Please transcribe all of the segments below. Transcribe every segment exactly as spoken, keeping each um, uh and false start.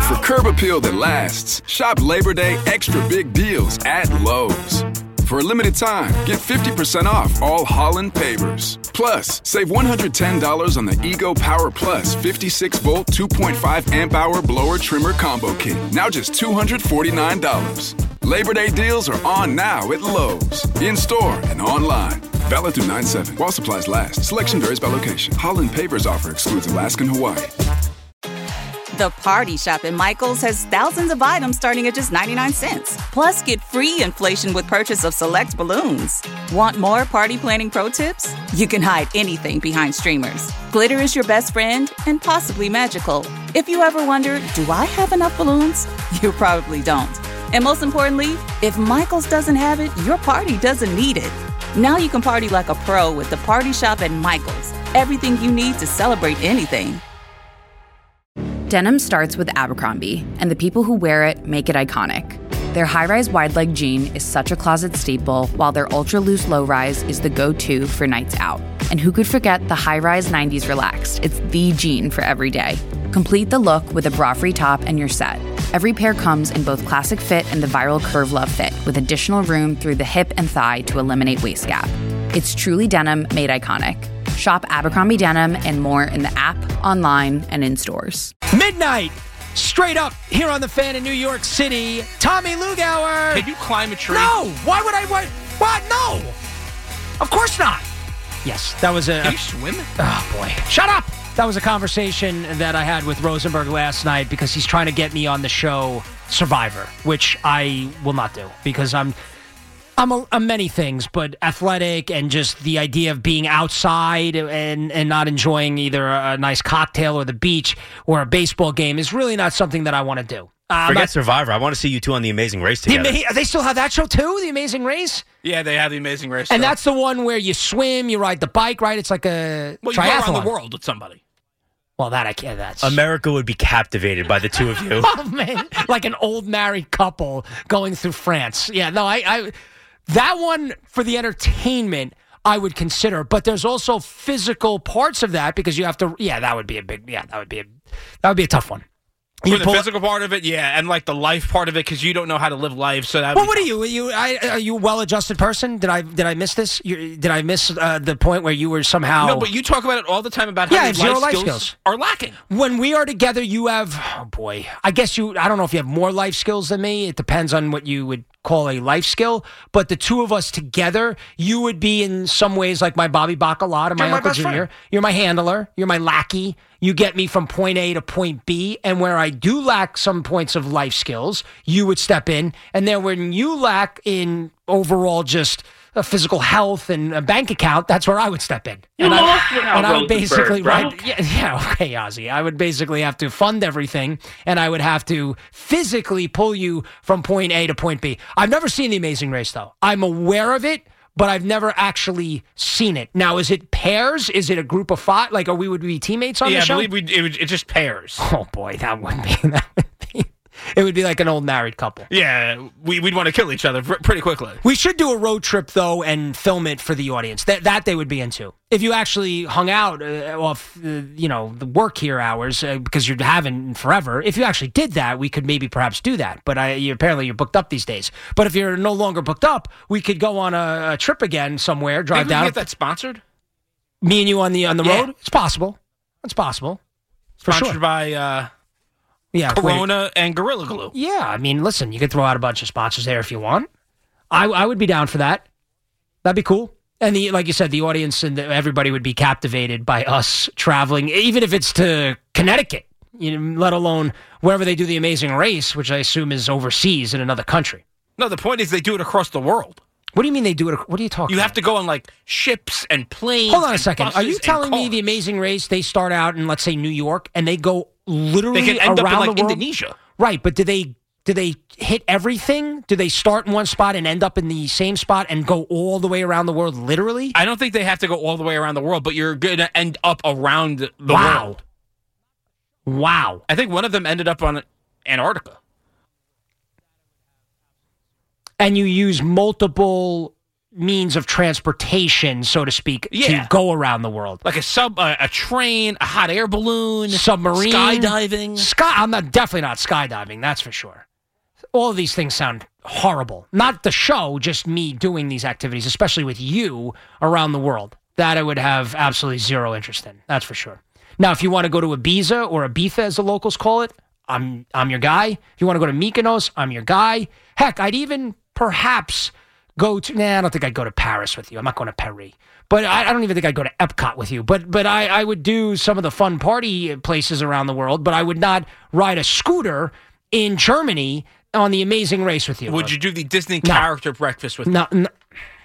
For curb appeal that lasts, shop Labor Day extra big deals at Lowe's. For a limited time, get fifty percent off all Holland pavers. Plus, save one hundred ten dollars on the Ego Power Plus fifty-six volt two point five amp hour blower trimmer combo kit. Now just two hundred forty-nine dollars. Labor Day deals are on now at Lowe's. In-store and online. Valid through nine seven. While supplies last. Selection varies by location. Holland pavers offer excludes Alaska and Hawaii. The Party Shop at Michael's has thousands of items starting at just ninety-nine cents. Plus, get free inflation with purchase of select balloons. Want more party planning pro tips? You can hide anything behind streamers. Glitter is your best friend and possibly magical. If you ever wonder, do I have enough balloons? You probably don't. And most importantly, if Michael's doesn't have it, your party doesn't need it. Now you can party like a pro with the Party Shop at Michael's. Everything you need to celebrate anything. Denim starts with Abercrombie, and the people who wear it make it iconic. Their high-rise wide-leg jean is such a closet staple, while their ultra-loose low-rise is the go-to for nights out. And who could forget the high-rise nineties Relaxed? It's the jean for every day. Complete the look with a bra-free top and you're set. Every pair comes in both classic fit and the viral Curve Love fit, with additional room through the hip and thigh to eliminate waist gap. It's truly denim made iconic. Shop Abercrombie Denim and more in the app, online, and in stores. Midnight, straight up here on The Fan in New York City. Tommy Lugauer. Can you climb a tree? No. Why would I? What? What? No. Of course not. Yes, that was a... Can you swim? Oh, boy. Shut up. That was a conversation that I had with Rosenberg last night because he's trying to get me on the show Survivor, which I will not do because I'm... I'm a, a many things, but athletic and just the idea of being outside and, and not enjoying either a nice cocktail or the beach or a baseball game is really not something that I want to do. Uh, Forget not, Survivor. I want to see you two on The Amazing Race together. The, they still have that show too, The Amazing Race? Yeah, they have The Amazing Race. And still. that's the one where you swim, you ride the bike, right? It's like a well, you triathlon. go around the world with somebody. Well, that I can't. That's America would be captivated by the two of you. Oh, man. Like an old married couple going through France. Yeah, no, I... I That one, for the entertainment, I would consider. But there's also physical parts of that because you have to, yeah, that would be a big, yeah, that would be a, that would be a tough one. For the physical part of it, yeah, and like the life part of it, because you don't know how to live life. So that. Well, what are you? Are you, I, are you a well-adjusted person? Did I did I miss this? You, did I miss uh, the point where you were somehow? No, but you talk about it all the time about how yeah, your zero life, life skills, skills are lacking. When we are together, you have. Oh boy, I guess you. I don't know if you have more life skills than me. It depends on what you would call a life skill. But the two of us together, you would be in some ways like my Bobby Bacalot and my You're Uncle my best Junior. friend. You're my handler. You're my lackey. You get me from point A to point B. And where I do lack some points of life skills, you would step in. And then when you lack in overall just uh, physical health and a bank account, that's where I would step in. You and lost I, it now, and I would basically, right? right, yeah, yeah, okay, Ozzy. I would basically have to fund everything, and I would have to physically pull you from point A to point B. I've never seen The Amazing Race, though. I'm aware of it, but I've never actually seen it. Now, is it pairs? Is it a group of five? Like, are we would be teammates on Yeah, the show? I believe we, it, would- it just pairs. Oh boy, that would be. That would be it would be like an old married couple. Yeah, we, we'd want to kill each other pr- pretty quickly. We should do a road trip though and film it for the audience. That that they would be into. If you actually hung out uh, off, uh, you know, the work here hours uh, because you haven't forever. If you actually did that, we could maybe perhaps do that. But I, you, apparently you're booked up these days. But if you're no longer booked up, we could go on a, a trip again somewhere. Drive Maybe we down. can get that sponsored. Me and you on the on the Yeah. road. It's possible. It's possible. For Sponsored sure. by uh, Yeah, Corona and Gorilla Glue. Yeah, I mean, listen, you could throw out a bunch of sponsors there if you want. I, I would be down for that. That'd be cool. And the, like you said, the audience and the, everybody would be captivated by us traveling, even if it's to Connecticut, you know, let alone wherever they do The Amazing Race, which I assume is overseas in another country. No, the point is they do it across the world. What do you mean they do it? What are you talking You about? have to go on like ships and planes. Hold on a and second. Are buses you and telling me cars. The Amazing Race, they start out in, let's say, New York, and they go literally They can end around up in like the world? Indonesia. Right, but do they do they hit everything? Do they start in one spot and end up in the same spot and go all the way around the world literally? I don't think they have to go all the way around the world, but you're going to end up around the Wow. world. Wow. I think one of them ended up on Antarctica. And you use multiple means of transportation, so to speak, Yeah. to go around the world. Like a sub, uh, a train, a hot air balloon, Submarine. skydiving. Sky. I'm not definitely not skydiving, that's for sure. All of these things sound horrible. Not the show, just me doing these activities, especially with you around the world. That I would have absolutely zero interest in. That's for sure. Now, if you want to go to Ibiza or Ibiza, as the locals call it, I'm I'm your guy. If you want to go to Mykonos, I'm your guy. Heck, I'd even perhaps go to. Nah, I don't think I'd go to Paris with you. I'm not going to Paris. But I, I don't even think I'd go to Epcot with you. But but I, I would do some of the fun party places around the world. But I would not ride a scooter in Germany on the Amazing Race with you. Would you do the Disney No. character breakfast with No, no,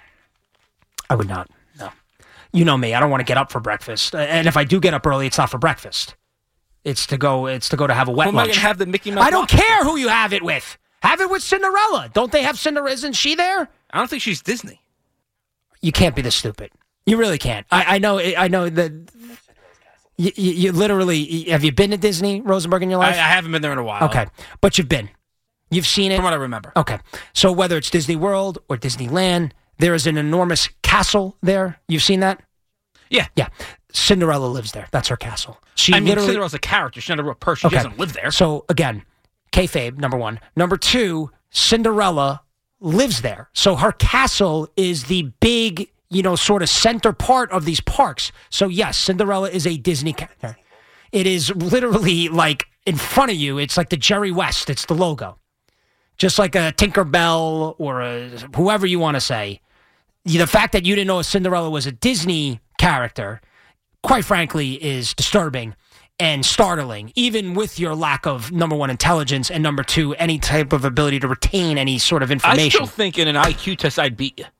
I would not. No. You know me. I don't want to get up for breakfast. And if I do get up early, it's not for breakfast. It's to go It's to go to have a wet Who am I lunch. going to have the Mickey Mouse? I don't waffle? care who you have it with. Have it with Cinderella. Don't they have Cinderella? Isn't she there? I don't think she's Disney. You can't be this stupid. You really can't. I, I know. I know that. You, you, you literally have you been to Disney, Rosenberg, in your I, I life? haven't been there in a while. Okay, but you've been. You've seen it. From what I remember. Okay, so whether it's Disney World or Disneyland, there is an enormous castle there. You've seen that? Yeah. Yeah. Cinderella lives there. That's her castle. She I mean, literally. Cinderella's a character. She's not a real person. She Okay. doesn't live there. So again, kayfabe, number one. Number two, Cinderella lives there. So her castle is the big, you know, sort of center part of these parks. So yes, Cinderella is a Disney character. It is literally like in front of you. It's like the Jerry West. It's the logo. Just like a Tinkerbell or a, whoever you want to say. The fact that you didn't know a Cinderella was a Disney character, quite frankly, is disturbing and startling, even with your lack of, number one, intelligence, and number two, any type of ability to retain any sort of I information. still think in an I Q test I'd beat you.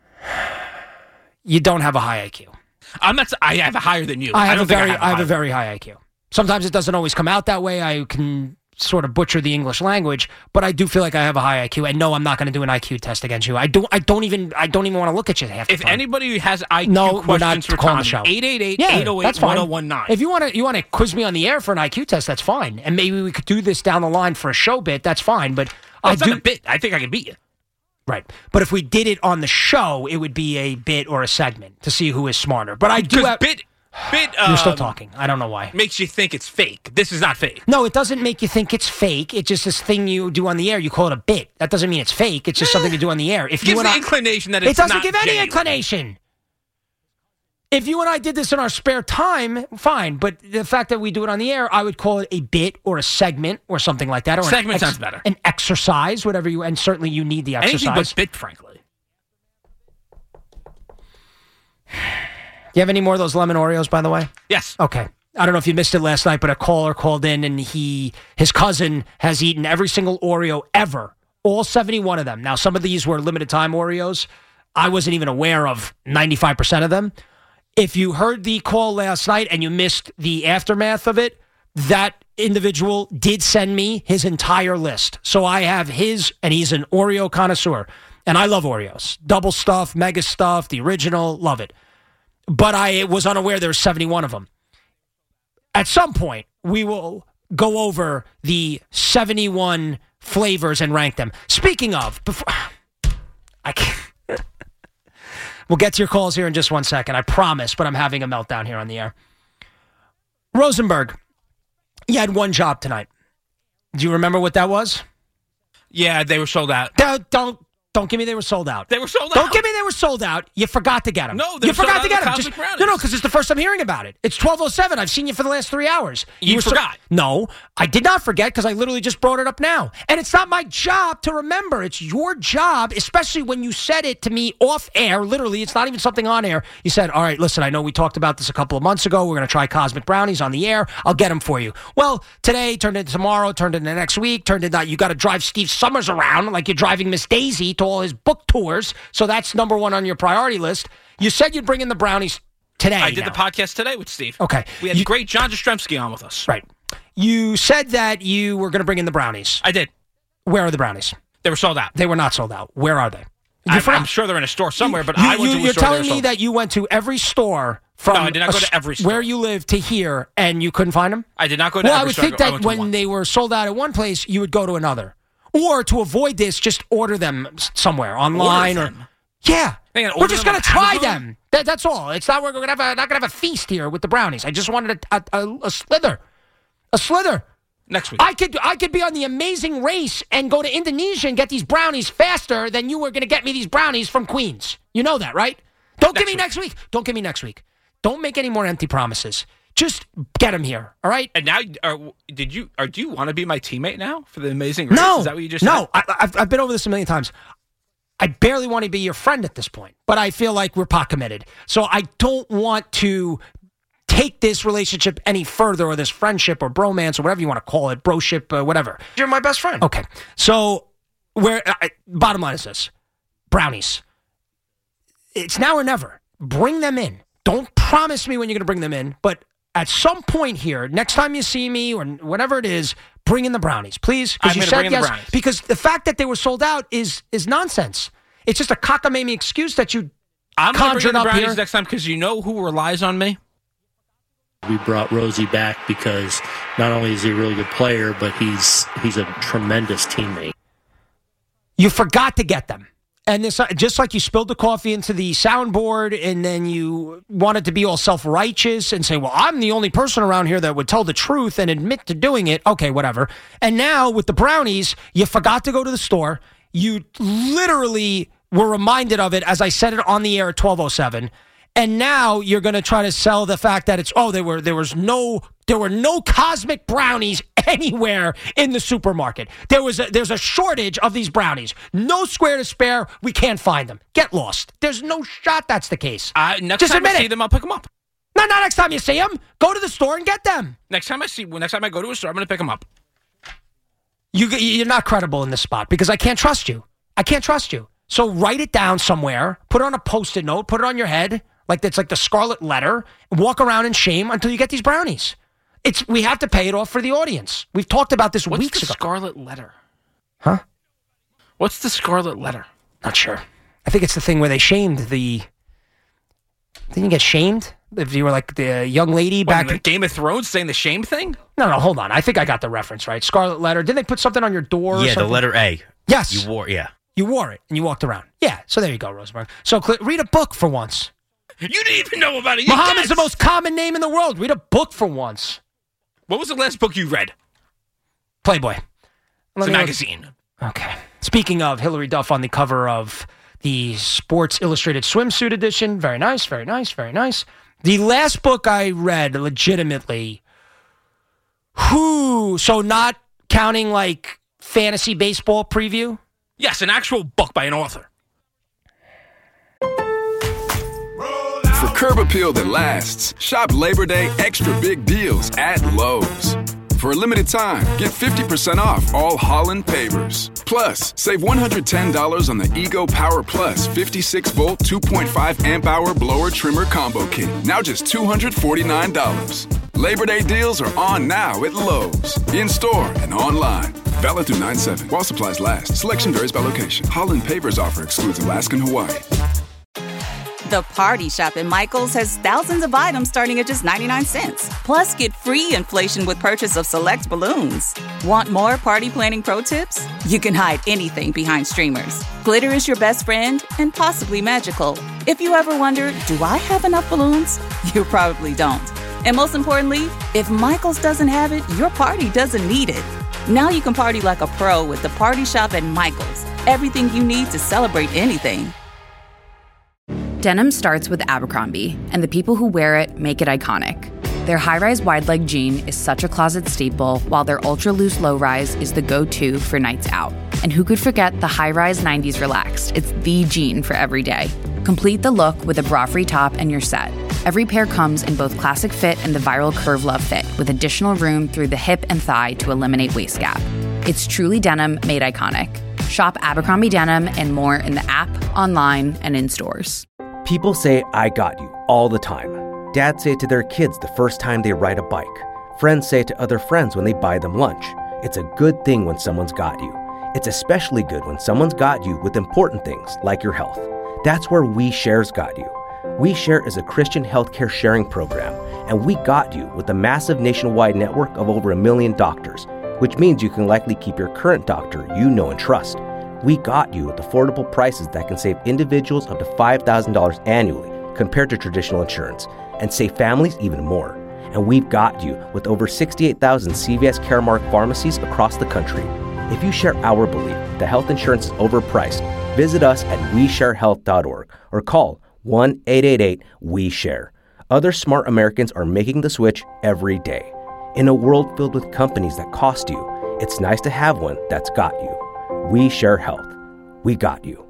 You don't have a high I Q. I'm not. I have a higher than you. I have don't a think very, I have, I have a higher. very high I Q. Sometimes it doesn't always come out that way. I can sort of butcher the English language, but I do feel like I have a high I Q. And no, I'm not going to do an I Q test against you. I don't. I don't even. I don't even want to look at you half the If time. anybody has I Q No, we're not questions for calling the Tommy, show. eight eight eight, Yeah, eight oh that's eight, fine. one oh one nine. If you want to, you want to quiz me on the air for an I Q test, that's fine. And maybe we could do this down the line for a show bit. That's fine. But I it's do not a bit. I think I can beat you. right. But if we did it on the show, it would be a bit or a segment to see who is smarter. But I do. Because Have, bit, bit. you're still um, talking. I don't know why. Makes you think it's fake. This is not fake. No, it doesn't make you think it's fake. It's just this thing you do on the air. You call it a bit. That doesn't mean it's fake. It's just something you do on the air. If It you gives and the I, inclination that it's it doesn't not give any genuine. inclination. If you and I did this in our spare time, fine. But the fact that we do it on the air, I would call it a bit or a segment or something like that. Or Segment an sounds better. An exercise, whatever you, and certainly you need the exercise. Anything but bit, frankly. Do you have any more of those lemon Oreos, by the way? Yes. Okay. I don't know if you missed it last night, but a caller called in and he, his cousin has eaten every single Oreo ever, all seventy-one of them. Now, some of these were limited time Oreos. I wasn't even aware of ninety-five percent of them. If you heard the call last night and you missed the aftermath of it, that individual did send me his entire list. So I have his, and he's an Oreo connoisseur. And I love Oreos. Double stuff, mega stuff, the original, love it. But I was unaware there were seventy-one of them. At some point, we will go over the seventy-one flavors and rank them. Speaking of, before I can't. We'll get to your calls here in just one second, I promise, but I'm having a meltdown here on the air. Rosenberg, you had one job tonight. Do you remember what that was? Yeah, they were sold out. Don't, don't, don't give me they were sold out. They were sold out. Don't give me they were sold out. You forgot to get them. No, they you were sold forgot out to of get the them. Cosmic Just, Brownies. no, no, because it's the first I'm hearing about it. It's twelve oh seven. I've seen you for the last three hours. You were so- forgot. no, I did not forget because I literally just brought it up now. And it's not my job to remember. It's your job, especially when you said it to me off air. Literally, it's not even something on air. You said, all right, listen, I know we talked about this a couple of months ago. We're going to try Cosmic Brownies on the air. I'll get them for you. Well, today turned into tomorrow, turned into next week, turned into you got to drive Steve Summers around like you're driving Miss Daisy to all his book tours. So that's number one on your priority list. You said you'd bring in the brownies today. I did now. the podcast today with Steve. Okay. We had You- great John Jastrzemski on with us. Right. You said that you were going to bring in the brownies. I did. Where are the brownies? They were sold out. They were not sold out. Where are they? You I'm, forgot. I'm sure they're in a store somewhere, but You- I went you- to a You're store. telling they me were sold that you went to every store from No, I did not a go to s- every store. where you live to here, and you couldn't find them? I did not go to Well, every I would store. think I that went to when one. they were sold out at one place, you would go to another. Or to avoid this, just order them s- somewhere online Order or them? Yeah. Gonna We're just going to try them. That, that's all. It's not we're going to have a, not going to have a feast here with the brownies. I just wanted a, a, a slither. A slither. Next week. I could I could be on the Amazing Race and go to Indonesia and get these brownies faster than you were going to get me these brownies from Queens. You know that, right? Don't next give me week. next week. Don't give me next week. Don't make any more empty promises. Just get them here, all right? And now, are, did you? Or do you want to be my teammate now for the Amazing Race? No, is that what you just no. said? I, I've I've been over this a million times. I barely want to be your friend at this point, but I feel like we're pot committed. So I don't want to take this relationship any further, or this friendship or bromance or whatever you want to call it, broship, uh, whatever. You're my best friend. Okay. So where uh, bottom line is this. Brownies. It's now or never. Bring them in. Don't promise me when you're going to bring them in, but at some point here, next time you see me or whatever it is, bring in the brownies, please. Because you said yes. The because the fact that they were sold out is is nonsense. It's just a cockamamie excuse that you I'm conjured up here. I'm going to bring the brownies here. next time because you know who relies on me? We brought Rosie back because not only is he a really good player, but he's he's a tremendous teammate. You forgot to get them. And this, just like you spilled the coffee into the soundboard and then you wanted to be all self-righteous and say, well, I'm the only person around here that would tell the truth and admit to doing it. Okay, whatever. And now with the brownies, you forgot to go to the store. You literally were reminded of it as I said it on the air at twelve oh seven. And now you're going to try to sell the fact that it's, oh, there were there was no there were no cosmic brownies anywhere in the supermarket. There was a, there's a shortage of these brownies. No square to spare. We can't find them. Get lost. There's no shot that's the case. Uh, next Just time I see it. them, I'll pick them up. No, not next time you see them. Go to the store and get them. Next time I see, next time I go to a store, I'm going to pick them up. You you're not credible in this spot because I can't trust you. I can't trust you. So write it down somewhere. Put it on a Post-it note. Put it on your head. Like that's like the scarlet letter. Walk around in shame until you get these brownies. It's we have to pay it off for the audience. We've talked about this What's weeks the ago. Scarlet letter? Huh? What's the scarlet letter? Not sure. I think it's the thing where they shamed the. Didn't you get shamed if you were like the young lady What, back in the Game of Thrones saying the shame thing? No, no, hold on. I think I got the reference right. Scarlet letter. Didn't they put something on your door? Or Yeah, something? the letter A. Yes. You wore, yeah. You wore it and you walked around. Yeah. So there you go, Rosenberg. So cl- read a book for once. You didn't even know about it. You Muhammad's guys. the most common name in the world. Read a book for once. What was the last book you read? Playboy. It's a magazine. Okay. Speaking of Hillary Duff on the cover of the Sports Illustrated Swimsuit edition. Very nice, very nice, very nice. The last book I read legitimately, whoo, so not counting like fantasy baseball preview? Yes, an actual book by an author. For curb appeal that lasts, shop Labor Day extra big deals at Lowe's. For a limited time, get fifty percent off all Holland pavers. Plus, save one hundred ten dollars on the Ego Power Plus fifty-six volt two point five amp hour blower trimmer combo kit. Now just two hundred forty-nine dollars. Labor Day deals are on now at Lowe's. In store and online. Valid through nine seven. While supplies last. Selection varies by location. Holland pavers offer excludes Alaska and Hawaii. The Party Shop at Michael's has thousands of items starting at just ninety-nine cents. Plus, get free inflation with purchase of select balloons. Want more party planning pro tips? You can hide anything behind streamers. Glitter is your best friend and possibly magical. If you ever wonder, do I have enough balloons? You probably don't. And most importantly, if Michael's doesn't have it, your party doesn't need it. Now you can party like a pro with the Party Shop at Michael's. Everything you need to celebrate anything. Denim starts with Abercrombie, and the people who wear it make it iconic. Their high-rise wide-leg jean is such a closet staple, while their ultra-loose low-rise is the go-to for nights out. And who could forget the high-rise nineties Relaxed? It's the jean for every day. Complete the look with a bra-free top and you're set. Every pair comes in both classic fit and the viral Curve Love fit, with additional room through the hip and thigh to eliminate waist gap. It's truly denim made iconic. Shop Abercrombie Denim and more in the app, online, and in stores. People say, I got you, all the time. Dads say it to their kids the first time they ride a bike. Friends say it to other friends when they buy them lunch. It's a good thing when someone's got you. It's especially good when someone's got you with important things like your health. That's where We Share's got you. We Share is a Christian healthcare sharing program, and we got you with a massive nationwide network of over a million doctors, which means you can likely keep your current doctor you know and trust. We got you with affordable prices that can save individuals up to five thousand dollars annually compared to traditional insurance, and save families even more. And we've got you with over sixty-eight thousand C V S Caremark pharmacies across the country. If you share our belief that health insurance is overpriced, visit us at we share health dot org or call one eight eight eight we share. Other smart Americans are making the switch every day. In a world filled with companies that cost you, it's nice to have one that's got you. We Share Health. We got you.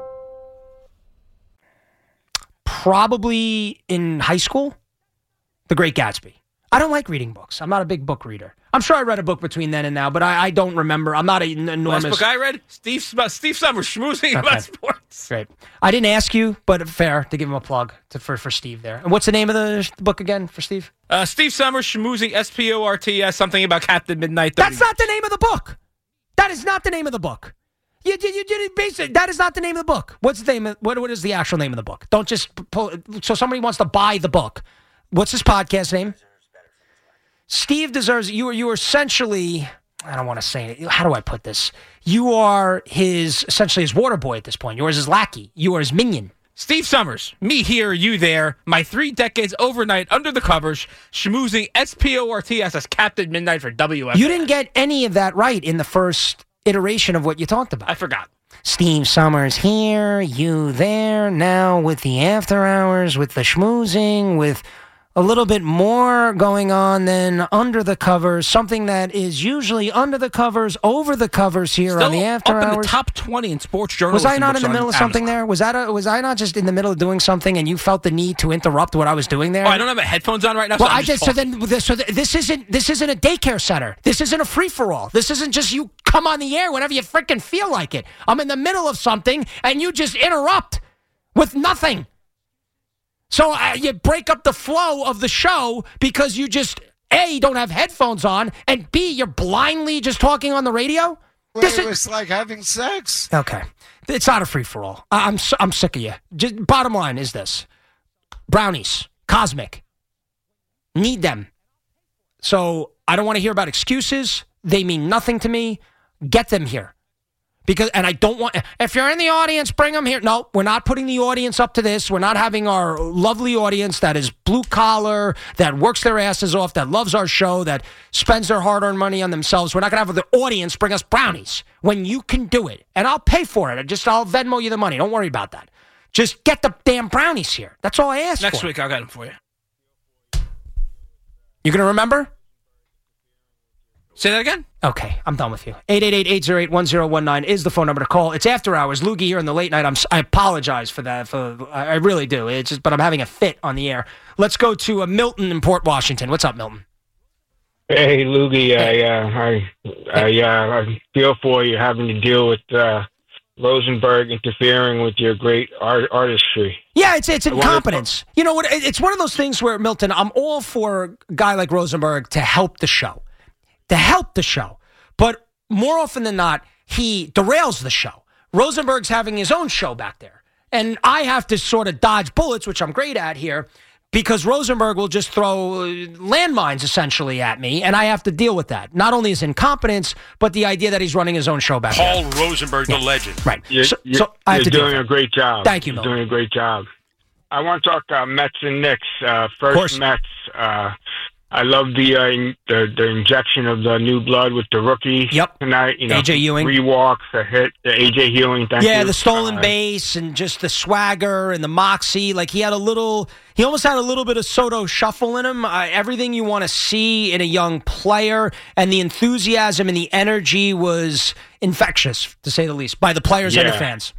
Probably in high school, The Great Gatsby. I don't like reading books. I'm not a big book reader. I'm sure I read a book between then and now, but I, I don't remember. I'm not an enormous... Last book I read, Steve, Steve Summers, Schmoozing Okay. About Sports. Great. I didn't ask you, but fair to give him a plug to, for, for Steve there. And what's the name of the book again for Steve? Uh, Steve Summers, Schmoozing, S P O R T S, something about Captain Midnight. That's not the name of the book. That is not the name of the book. You did you did it basic. That is not the name of the book. What's the name? Of, what what is the actual name of the book? Don't just pull. So somebody wants to buy the book. What's his podcast name? Steve Deserves. You are you are essentially. I don't want to say it. How do I put this? You are his essentially his water boy at this point. You are his lackey. You are his minion. Steve Summers, me here, you there, my three decades overnight under the covers, schmoozing S P O R T S as Captain Midnight for W F. You didn't get any of that right in the first iteration of what you talked about. I forgot. Steve Summers here, you there, now with the after hours, with the schmoozing, with a little bit more going on than under the covers, something that is usually under the covers, over the covers here Still on the after up hours. in the top twenty in sports Was journalism. I not in the books middle on of something Amazon. there? Was that a, was I not just in the middle of doing something and you felt the need to interrupt what I was doing there? Oh, I don't have my headphones on right now. Well, so I'm I just just so then this, so th- this isn't this isn't a daycare center. This isn't a free for all. This isn't just you come on the air whenever you freaking feel like it. I'm in the middle of something and you just interrupt with nothing. So uh, you break up the flow of the show because you just A, don't have headphones on, and B, you're blindly just talking on the radio. Well, This it is- was like having sex. Okay. It's not a free-for-all. I- I'm, s- I'm sick of you. Just, bottom line is this. Brownies, Cosmic, need them. So I don't want to hear about excuses. They mean nothing to me. Get them here. Because, and I don't want, if you're in the audience, bring them here. No, we're not putting the audience up to this. We're not having our lovely audience that is blue collar, that works their asses off, that loves our show, that spends their hard earned money on themselves. We're not going to have the audience bring us brownies when you can do it. And I'll pay for it. I just, I'll Venmo you the money. Don't worry about that. Just get the damn brownies here. That's all I ask Next for. week, I'll get them for you. You going to remember? Say that again? Okay, I'm done with you. eight eight eight, eight oh eight, one oh one nine is the phone number to call. It's after hours. Loogie here in the late night. I'm, I apologize for that. For, I I really do. It's just, but I'm having a fit on the air. Let's go to uh, Milton in Port Washington. What's up, Milton? Hey, Loogie. I, uh, I, I, uh, I feel for you having to deal with uh, Rosenberg interfering with your great art- artistry. Yeah, it's it's I wanted- incompetence. You know what? it- It's one of those things where, Milton, I'm all for a guy like Rosenberg to help the show. To help the show. But more often than not, he derails the show. Rosenberg's having his own show back there. And I have to sort of dodge bullets, which I'm great at here, because Rosenberg will just throw uh, landmines essentially at me, and I have to deal with that. Not only his incompetence, but the idea that he's running his own show back Paul there. Rosenberg, the legend. Right. You're, so you're, so I have you're to deal doing with a that. great job. Thank you, You're Milton. doing a great job. I want to talk uh, Mets and Knicks. Uh, first, course. Mets. Uh, I love the, uh, in, the the injection of the new blood with the rookie Yep. tonight. You know, A J Ewing. three walks, a hit. The A J Ewing. Thank yeah, you. the stolen Uh, base and just the swagger and the moxie. Like he had a little, he almost had a little bit of Soto shuffle in him. Uh, everything you want to see in a young player, and the enthusiasm and the energy was infectious, to say the least, by the players and the Yeah. fans.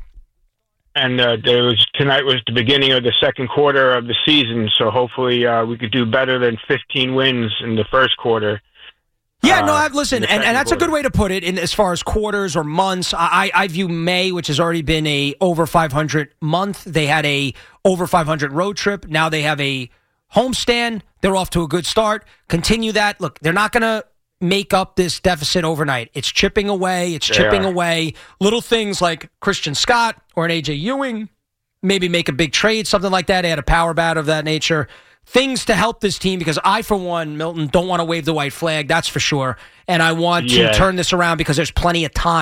And uh, there was tonight was the beginning of the second quarter of the season, so hopefully uh, we could do better than fifteen wins in the first quarter. Yeah, Uh, no, I've, listen, in the and, and second that's a good quarter. way to put it in as far as quarters or months. I, I view May, which has already been a over five hundred month. They had a over five hundred road trip. Now they have a homestand. They're off to a good start. Continue that. Look, they're not going to make up this deficit overnight. It's chipping away. It's They chipping are. away. Little things like Christian Scott or an A J Ewing, maybe make a big trade, something like that, add a power bat of that nature. Things to help this team, because I, for one, Milton, don't want to wave the white flag, that's for sure. And I want Yeah. to turn this around because there's plenty of time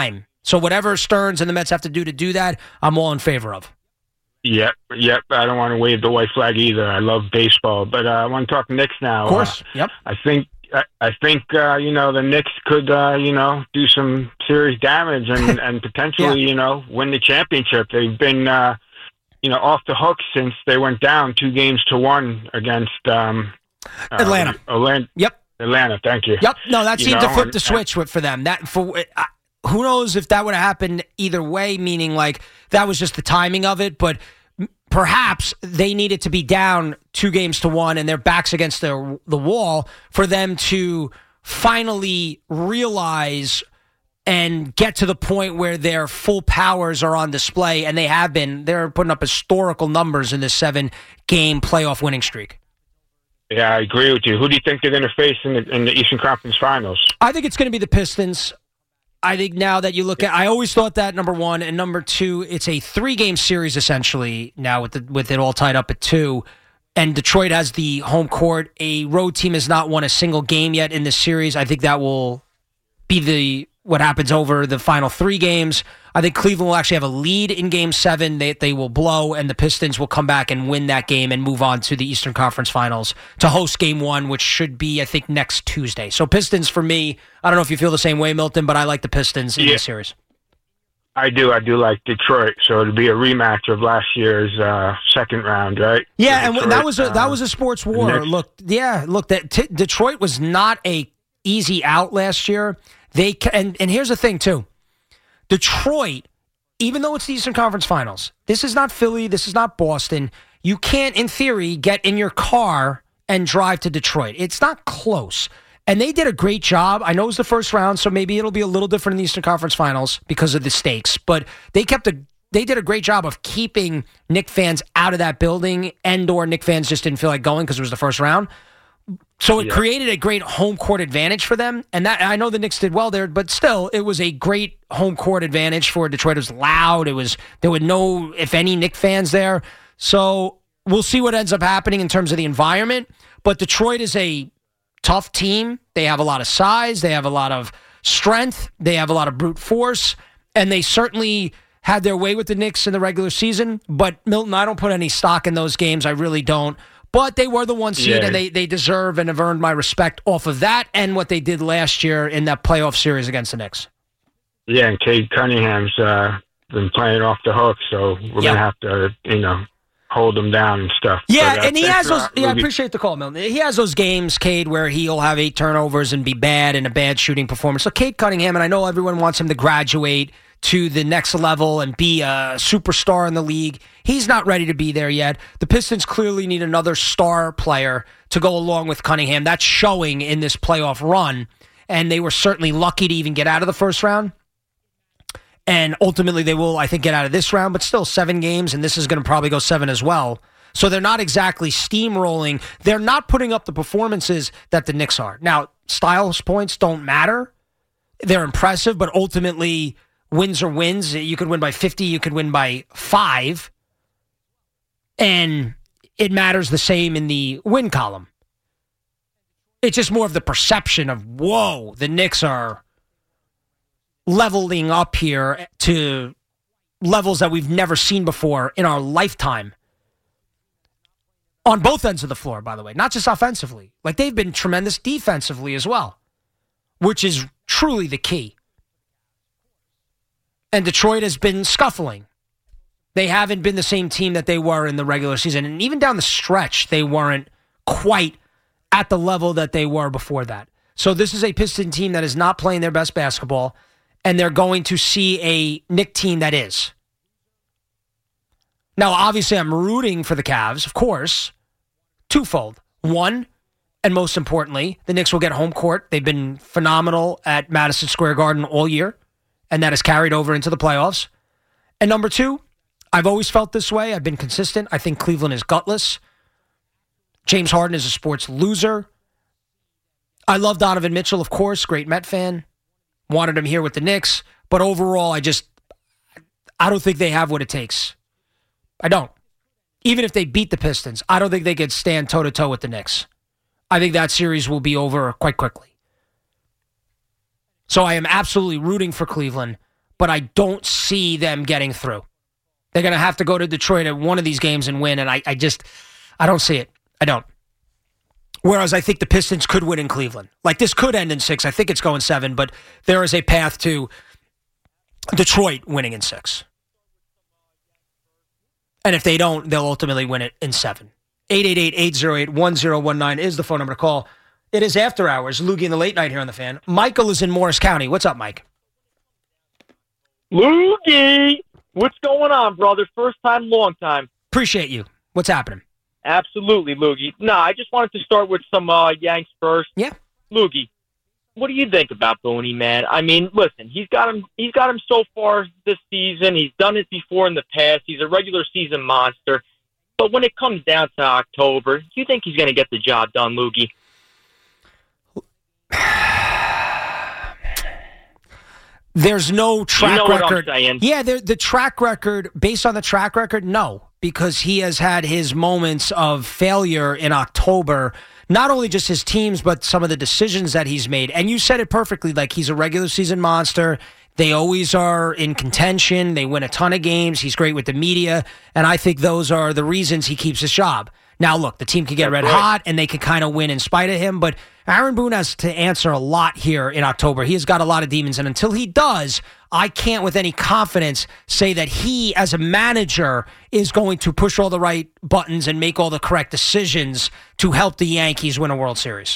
So whatever Stearns and the Mets have to do to do that, I'm all in favor of. Yep, yep. I don't want to wave the white flag either. I love baseball, but uh, I want to talk Knicks now. Of course. Uh, yep. I think I, I think uh, you know the Knicks could uh, you know do some serious damage and and potentially yeah. you know win the championship. They've been uh, you know off the hook since they went down two games to one against um, uh, Atlanta. Atlanta. Yep. Atlanta. Thank you. Yep. No, that you seemed know, to flip and, the switch and, for them. That for. Uh, Who knows if that would have happened either way, meaning like that was just the timing of it, but perhaps they needed to be down two games to one and their backs against the, the wall for them to finally realize and get to the point where their full powers are on display, and they have been. They're putting up historical numbers in this seven-game playoff winning streak. Yeah, I agree with you. Who do you think they're going to face in the, in the Eastern Conference Finals? I think it's going to be the Pistons. I think now that you look at, I always thought that, number one, and number two, it's a three-game series essentially now with the, with it all tied up at two, and Detroit has the home court. A road team has not won a single game yet in this series. I think that will be the what happens over the final three games. I think Cleveland will actually have a lead in Game seven. They, they will blow, and the Pistons will come back and win that game and move on to the Eastern Conference Finals to host Game one, which should be, I think, next Tuesday. So Pistons for me, I don't know if you feel the same way, Milton, but I like the Pistons in yeah, this series. I do. I do like Detroit. So it'll be a rematch of last year's uh, second round, right? Yeah, Detroit, and that was a, that uh, was a sports war. next- Look, yeah, look, that t- Detroit was not a easy out last year. They and, and here's the thing, too. Detroit, even though it's the Eastern Conference Finals, this is not Philly, this is not Boston. You can't, in theory, get in your car and drive to Detroit. It's not close. And they did a great job. I know it was the first round, so maybe it'll be a little different in the Eastern Conference Finals because of the stakes. But they kept a they did a great job of keeping Knick fans out of that building, and or Knick fans just didn't feel like going because it was the first round. So it yeah. created a great home court advantage for them. And that I know the Knicks did well there, but still, it was a great home court advantage for Detroit. It was loud. It was there were no, if any, Knicks fans there. So we'll see what ends up happening in terms of the environment. But Detroit is a tough team. They have a lot of size. They have a lot of strength. They have a lot of brute force. And they certainly had their way with the Knicks in the regular season. But, Milton, I don't put any stock in those games. I really don't. But they were the one seed, yeah. and they, they deserve and have earned my respect off of that and what they did last year in that playoff series against the Knicks. Yeah, and Cade Cunningham's uh, been playing off the hook, so we're yeah. going to have to, you know, hold him down and stuff. Yeah, but, uh, and he has those. Yeah, I Ruby. appreciate the call, Milton. He has those games, Cade, where he'll have eight turnovers and be bad in a bad shooting performance. So Cade Cunningham, and I know everyone wants him to graduate to the next level and be a superstar in the league. He's not ready to be there yet. The Pistons clearly need another star player to go along with Cunningham. That's showing in this playoff run, and they were certainly lucky to even get out of the first round. And ultimately they will, I think, get out of this round, but still seven games, and this is going to probably go seven as well. So they're not exactly steamrolling. They're not putting up the performances that the Knicks are. Now, styles points don't matter. They're impressive, but ultimately wins are wins. You could win by fifty. You could win by five. And it matters the same in the win column. It's just more of the perception of, whoa, the Knicks are leveling up here to levels that we've never seen before in our lifetime. On both ends of the floor, by the way, not just offensively. Like, they've been tremendous defensively as well, which is truly the key. And Detroit has been scuffling. They haven't been the same team that they were in the regular season. And even down the stretch, they weren't quite at the level that they were before that. So this is a Piston team that is not playing their best basketball, and they're going to see a Knick team that is. Now, obviously, I'm rooting for the Cavs, of course, twofold. One, and most importantly, the Knicks will get home court. They've been phenomenal at Madison Square Garden all year, and that has carried over into the playoffs. And number two, I've always felt this way. I've been consistent. I think Cleveland is gutless. James Harden is a sports loser. I love Donovan Mitchell, of course, great Met fan. Wanted him here with the Knicks. But overall, I just, I don't think they have what it takes. I don't. Even if they beat the Pistons, I don't think they could stand toe-to-toe with the Knicks. I think that series will be over quite quickly. So I am absolutely rooting for Cleveland, but I don't see them getting through. They're going to have to go to Detroit at one of these games and win, and I, I just, I don't see it. I don't. Whereas I think the Pistons could win in Cleveland. Like, this could end in six. I think it's going seven, but there is a path to Detroit winning in six. And if they don't, they'll ultimately win it in seven. eight eight eight, eight oh eight, one oh one nine is the phone number to call. It is After Hours. Loogie in the Late Night here on The Fan. Michael is in Morris County. What's up, Mike? Loogie! What's going on, brother? First time, long time. Appreciate you. What's happening? Absolutely, Loogie. No, I just wanted to start with some uh, Yanks first. Yeah. Loogie, what do you think about Booney, man? I mean, listen, he's got him He's got him so far this season. He's done it before in the past. He's a regular season monster. But when it comes down to October, do you think he's going to get the job done, Loogie? There's no track you know record. What I'm saying. Yeah, the, the track record, based on the track record, no. Because he has had his moments of failure in October, not only just his teams, but some of the decisions that he's made. And you said it perfectly, like he's a regular season monster. They always are in contention. They win a ton of games. He's great with the media. And I think those are the reasons he keeps his job. Now, look, the team can get That's red right. hot, and they can kind of win in spite of him. But Aaron Boone has to answer a lot here in October. He has got a lot of demons. And until he does, I can't with any confidence say that he, as a manager, is going to push all the right buttons and make all the correct decisions to help the Yankees win a World Series.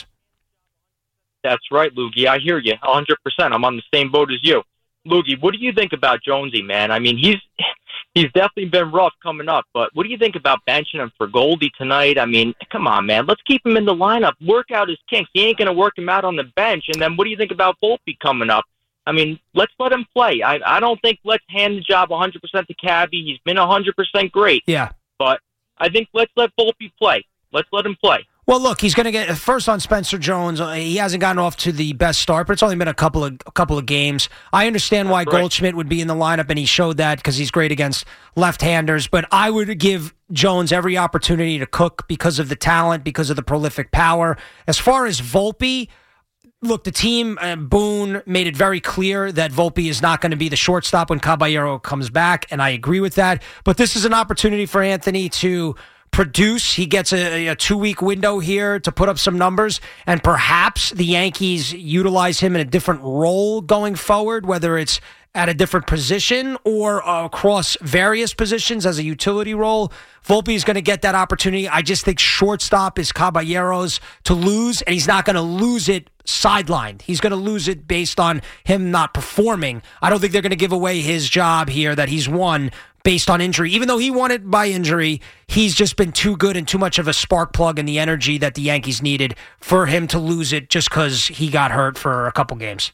That's right, Loogie. I hear you one hundred percent. I'm on the same boat as you. Loogie, what do you think about Jonesy, man? I mean, he's he's definitely been rough coming up, but what do you think about benching him for Goldie tonight? I mean, come on, man. Let's keep him in the lineup. Work out his kinks. He ain't going to work him out on the bench. And then what do you think about Volpe coming up? I mean, let's let him play. I, I don't think let's hand the job one hundred percent to Cabby. He's been one hundred percent great. Yeah. But I think let's let Volpe play. Let's let him play. Well, look, he's going to get first on Spencer Jones. He hasn't gotten off to the best start, but it's only been a couple of a couple of games. I understand why That's right. Goldschmidt would be in the lineup, and he showed that because he's great against left-handers. But I would give Jones every opportunity to cook because of the talent, because of the prolific power. As far as Volpe, look, the team, uh, Boone, made it very clear that Volpe is not going to be the shortstop when Caballero comes back, and I agree with that. But this is an opportunity for Anthony to produce. He gets a, a two-week window here to put up some numbers, and perhaps the Yankees utilize him in a different role going forward, whether it's at a different position or uh, across various positions as a utility role. Volpe is going to get that opportunity. I just think shortstop is Caballero's to lose, and he's not going to lose it sidelined. He's going to lose it based on him not performing. I don't think they're going to give away his job here that he's won based on injury. Even though he won it by injury, he's just been too good and too much of a spark plug in the energy that the Yankees needed for him to lose it just because he got hurt for a couple games.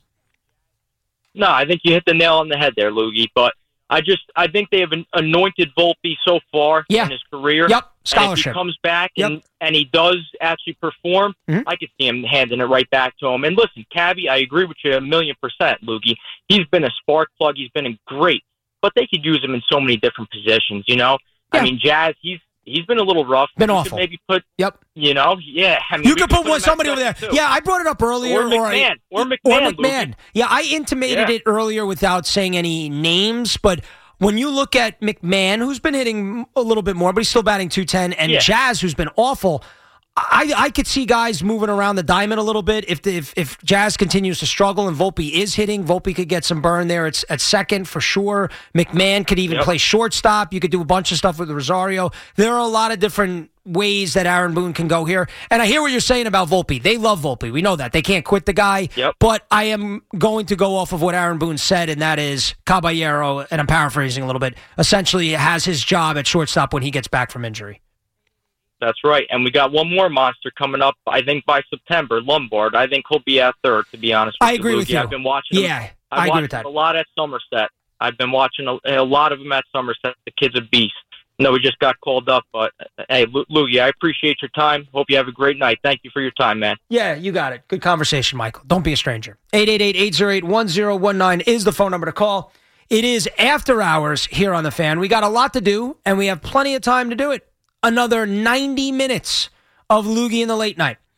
No, I think you hit the nail on the head there, Loogie. But I just, I think they have anointed Volpe so far yeah. in his career. Yep, scholarship. And if he comes back yep. and, and he does actually perform, mm-hmm. I could see him handing it right back to him. And listen, Cabby, I agree with you a million percent, Loogie. He's been a spark plug. He's been a great. But they could use him in so many different positions, you know? Yeah. I mean, Jazz, he's he's been a little rough. Been you awful. Maybe put, yep. you know, yeah. I mean, you could put, put one somebody over there. Too. Yeah, I brought it up earlier. Or McMahon. Or, I, or McMahon. Or McMahon. Yeah, I intimated yeah. it earlier without saying any names, but when you look at McMahon, who's been hitting a little bit more, but he's still batting two ten, and yeah. Jazz, who's been awful, I, I could see guys moving around the diamond a little bit. If the, if if Jazz continues to struggle and Volpe is hitting, Volpe could get some burn there. It's at second for sure. McMahon could even yep. play shortstop. You could do a bunch of stuff with Rosario. There are a lot of different ways that Aaron Boone can go here. And I hear what you're saying about Volpe. They love Volpe. We know that. They can't quit the guy. Yep. But I am going to go off of what Aaron Boone said, and that is Caballero, and I'm paraphrasing a little bit, essentially has his job at shortstop when he gets back from injury. That's right. And we got one more monster coming up, I think, by September, Lombard. I think he'll be at third, to be honest with I you. agree with you. I've been watching him. Yeah, I've I agree watched with that. a lot at Somerset. I've been watching a, a lot of them at Somerset. The kid's a beast. No, he just got called up. But, uh, hey, Loogie, I appreciate your time. Hope you have a great night. Thank you for your time, man. Yeah, you got it. Good conversation, Michael. Don't be a stranger. eight eight eight, eight oh eight, one oh one nine is the phone number to call. It is after hours here on The Fan. We got a lot to do, and we have plenty of time to do it. Another ninety minutes of Loogie in the Late Night.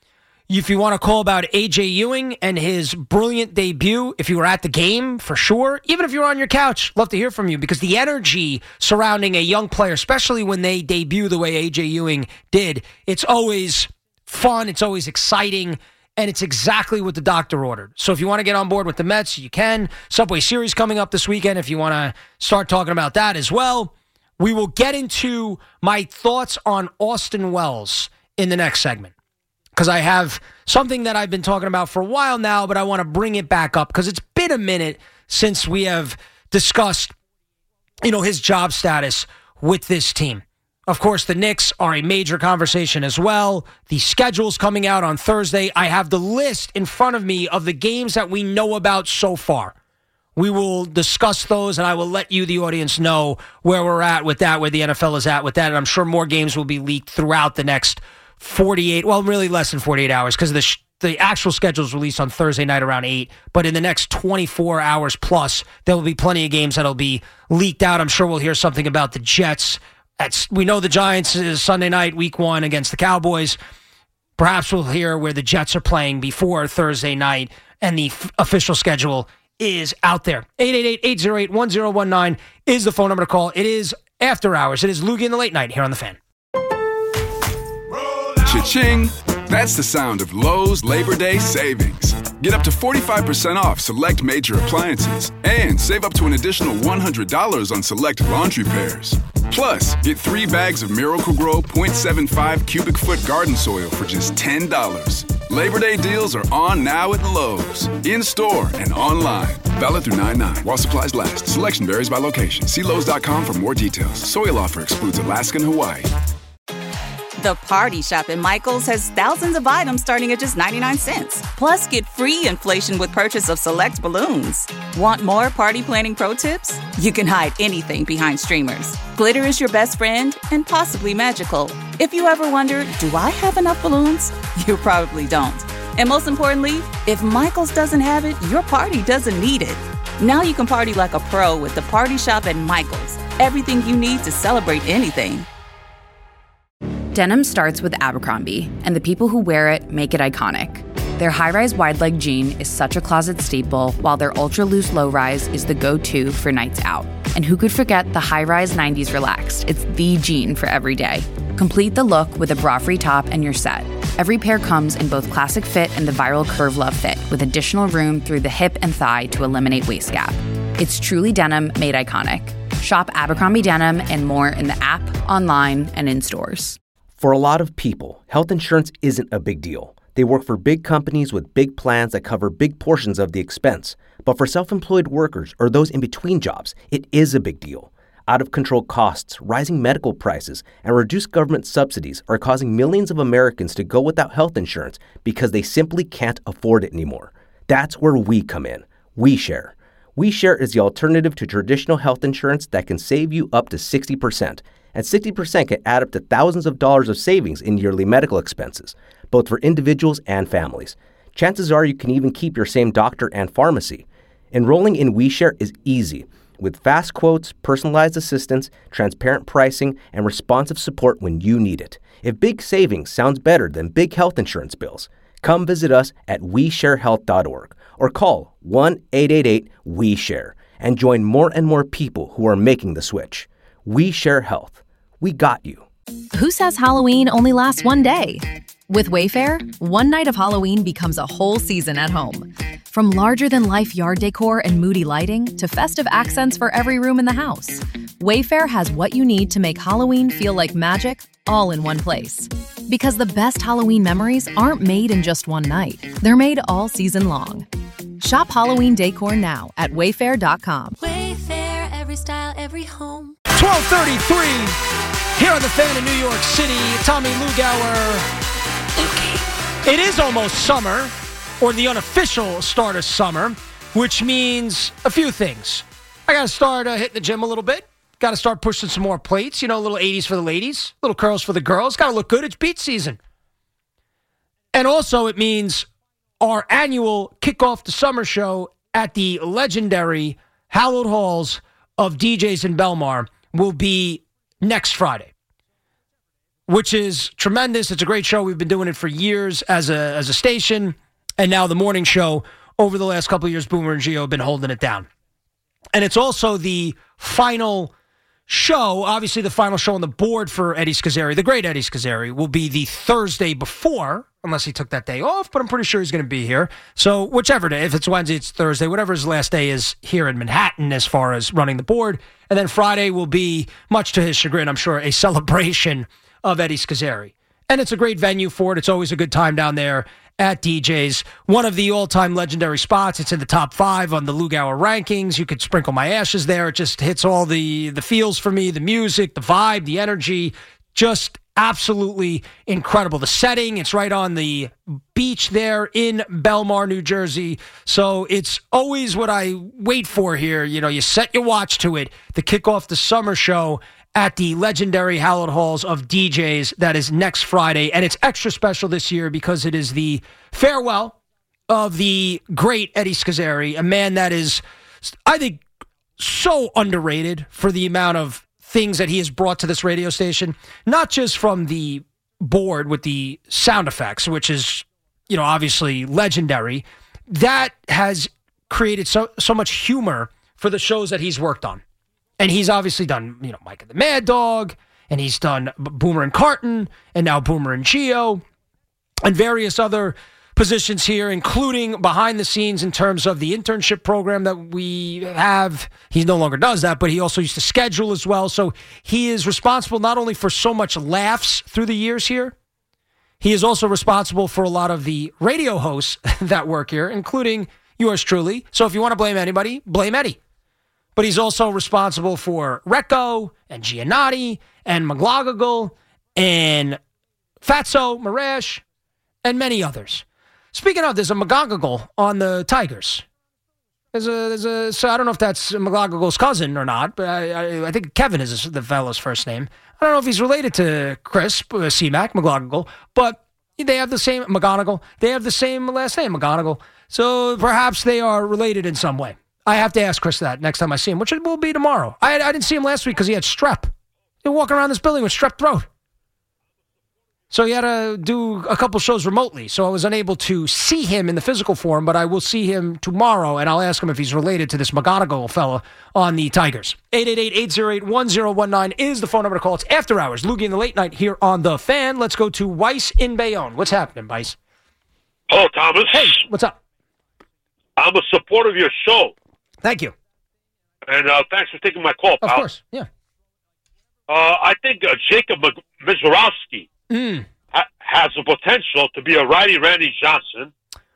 If you want to call about A J Ewing and his brilliant debut, if you were at the game, for sure. Even if you were on your couch, love to hear from you because the energy surrounding a young player, especially when they debut the way A J Ewing did, it's always fun, it's always exciting, and it's exactly what the doctor ordered. So if you want to get on board with the Mets, you can. Subway Series coming up this weekend if you want to start talking about that as well. We will get into my thoughts on Austin Wells in the next segment. Because I have something that I've been talking about for a while now, but I want to bring it back up because it's been a minute since we have discussed, you know, his job status with this team. Of course, the Knicks are a major conversation as well. The schedule's coming out on Thursday. I have the list in front of me of the games that we know about so far. We will discuss those, and I will let you, the audience, know where we're at with that, where the N F L is at with that. And I'm sure more games will be leaked throughout the next forty-eight, well, really less than forty-eight hours because the sh- the actual schedule is released on Thursday night around eight. But in the next twenty-four hours plus, there will be plenty of games that will be leaked out. I'm sure we'll hear something about the Jets. That's, we know the Giants is Sunday night, week one against the Cowboys. Perhaps we'll hear where the Jets are playing before Thursday night, and the f- official schedule is out there. eight eight eight, eight oh eight, one oh one nine is the phone number to call. It is after hours. It is Loogie in the Late Night here on The Fan. Cha-ching! That's the sound of Lowe's Labor Day savings. Get up to forty-five percent off select major appliances and save up to an additional one hundred dollars on select laundry pairs. Plus, get three bags of Miracle-Gro point seven five cubic foot garden soil for just ten dollars. Labor Day deals are on now at Lowe's, in-store and online. Valid through nine nine while supplies last. Selection varies by location. See Lowe's dot com for more details. Soil offer excludes Alaska and Hawaii. The Party Shop at Michael's has thousands of items starting at just ninety-nine cents. Plus, get free inflation with purchase of select balloons. Want more party planning pro tips? You can hide anything behind streamers. Glitter is your best friend and possibly magical. If you ever wonder, do I have enough balloons? You probably don't. And most importantly, if Michael's doesn't have it, your party doesn't need it. Now you can party like a pro with the Party Shop at Michael's. Everything you need to celebrate anything. Denim starts with Abercrombie, and the people who wear it make it iconic. Their high-rise wide-leg jean is such a closet staple, while their ultra-loose low-rise is the go-to for nights out. And who could forget the high-rise nineties Relaxed? It's the jean for every day. Complete the look with a bra-free top and you're set. Every pair comes in both classic fit and the viral Curve Love fit, with additional room through the hip and thigh to eliminate waist gap. It's truly denim made iconic. Shop Abercrombie Denim and more in the app, online, and in stores. For a lot of people, health insurance isn't a big deal. They work for big companies with big plans that cover big portions of the expense. But for self-employed workers or those in between jobs, it is a big deal. Out-of-control costs, rising medical prices, and reduced government subsidies are causing millions of Americans to go without health insurance because they simply can't afford it anymore. That's where we come in. WeShare. WeShare is the alternative to traditional health insurance that can save you up to sixty percent. And sixty percent can add up to thousands of dollars of savings in yearly medical expenses, both for individuals and families. Chances are you can even keep your same doctor and pharmacy. Enrolling in WeShare is easy, with fast quotes, personalized assistance, transparent pricing, and responsive support when you need it. If big savings sounds better than big health insurance bills, come visit us at we share health dot org or call one eight eight eight W E share and join more and more people who are making the switch. We Share Health. We got you. Who says Halloween only lasts one day? With Wayfair, one night of Halloween becomes a whole season at home. From larger-than-life yard decor and moody lighting to festive accents for every room in the house, Wayfair has what you need to make Halloween feel like magic all in one place. Because the best Halloween memories aren't made in just one night. They're made all season long. Shop Halloween decor now at wayfair dot com. Wayfair, every style, every home. twelve thirty-three here on The Fan in New York City. Tommy Lugauer. It is almost summer, or the unofficial start of summer, which means a few things. I got to start uh, hitting the gym a little bit. Got to start pushing some more plates. You know, a little eighties for the ladies, little curls for the girls. Got to look good. It's beach season. And also it means our annual kickoff the summer show at the legendary hallowed halls of D Js in Belmar will be next Friday. which is tremendous. It's a great show. We've been doing it for years as a as a station, and now the morning show. Over the last couple of years, Boomer and Gio have been holding it down. And it's also the final show, obviously the final show on the board for Eddie Scazzeri, the great Eddie Scazzeri, will be the Thursday before, unless he took that day off, but I'm pretty sure he's going to be here. So whichever day, if it's Wednesday, it's Thursday, whatever his last day is here in Manhattan as far as running the board. And then Friday will be, much to his chagrin, I'm sure, a celebration of Eddie Scazzeri. And it's a great venue for it. It's always a good time down there at D J's. One of the all-time legendary spots. It's in the top five on the Lugauer rankings. You could sprinkle my ashes there. It just hits all the, the feels for me, the music, the vibe, the energy. Just absolutely incredible. The setting, it's right on the beach there in Belmar, New Jersey. So it's always what I wait for here. You know, you set your watch to it to kick off the summer show at the legendary Hallowed Halls of D J's. That is next Friday. And it's extra special this year because it is the farewell of the great Eddie Scazzeri, a man that is, I think, so underrated for the amount of things that he has brought to this radio station, not just from the board with the sound effects, which is, you know, obviously legendary. That has created so, so much humor for the shows that he's worked on. And he's obviously done, you know, Mike and the Mad Dog, and he's done Boomer and Carton, and now Boomer and Gio, and various other positions here, including behind the scenes in terms of the internship program that we have. He no longer does that, but he also used to schedule as well. So he is responsible not only for so much laughs through the years here, he is also responsible for a lot of the radio hosts that work here, including yours truly. So if you want to blame anybody, blame Eddie. But he's also responsible for Recco and Giannotti and McGlaughlin and Fatso, Marash, and many others. Speaking of, there's a McGlaughlin on the Tigers. There's a, there's a, so I don't know if that's McGlaughlin's cousin or not, but I, I, I think Kevin is the fellow's first name. I don't know if he's related to Chris uh, C-Mac, McGlaughlin, but they have the same, McGonigal, they have the same last name, McGonigal. So perhaps they are related in some way. I have to ask Chris that next time I see him, which it will be tomorrow. I, I didn't see him last week because he had strep. He was walking around this building with strep throat. So he had to do a couple shows remotely. So I was unable to see him in the physical form, but I will see him tomorrow, and I'll ask him if he's related to this McGonigal fella on the Tigers. eight eight eight, eight oh eight, one oh one nine is the phone number to call. It's After Hours. Loogie in the Late Night here on The Fan. Let's go to Weiss in Bayonne. What's happening, Weiss? Hello, Thomas. Hey, what's up? I'm a supporter of your show. Thank you. And uh, thanks for taking my call, pal. Of course, yeah. Uh, I think uh, Jacob Mizorowski mm. ha- has the potential to be a righty Randy Johnson.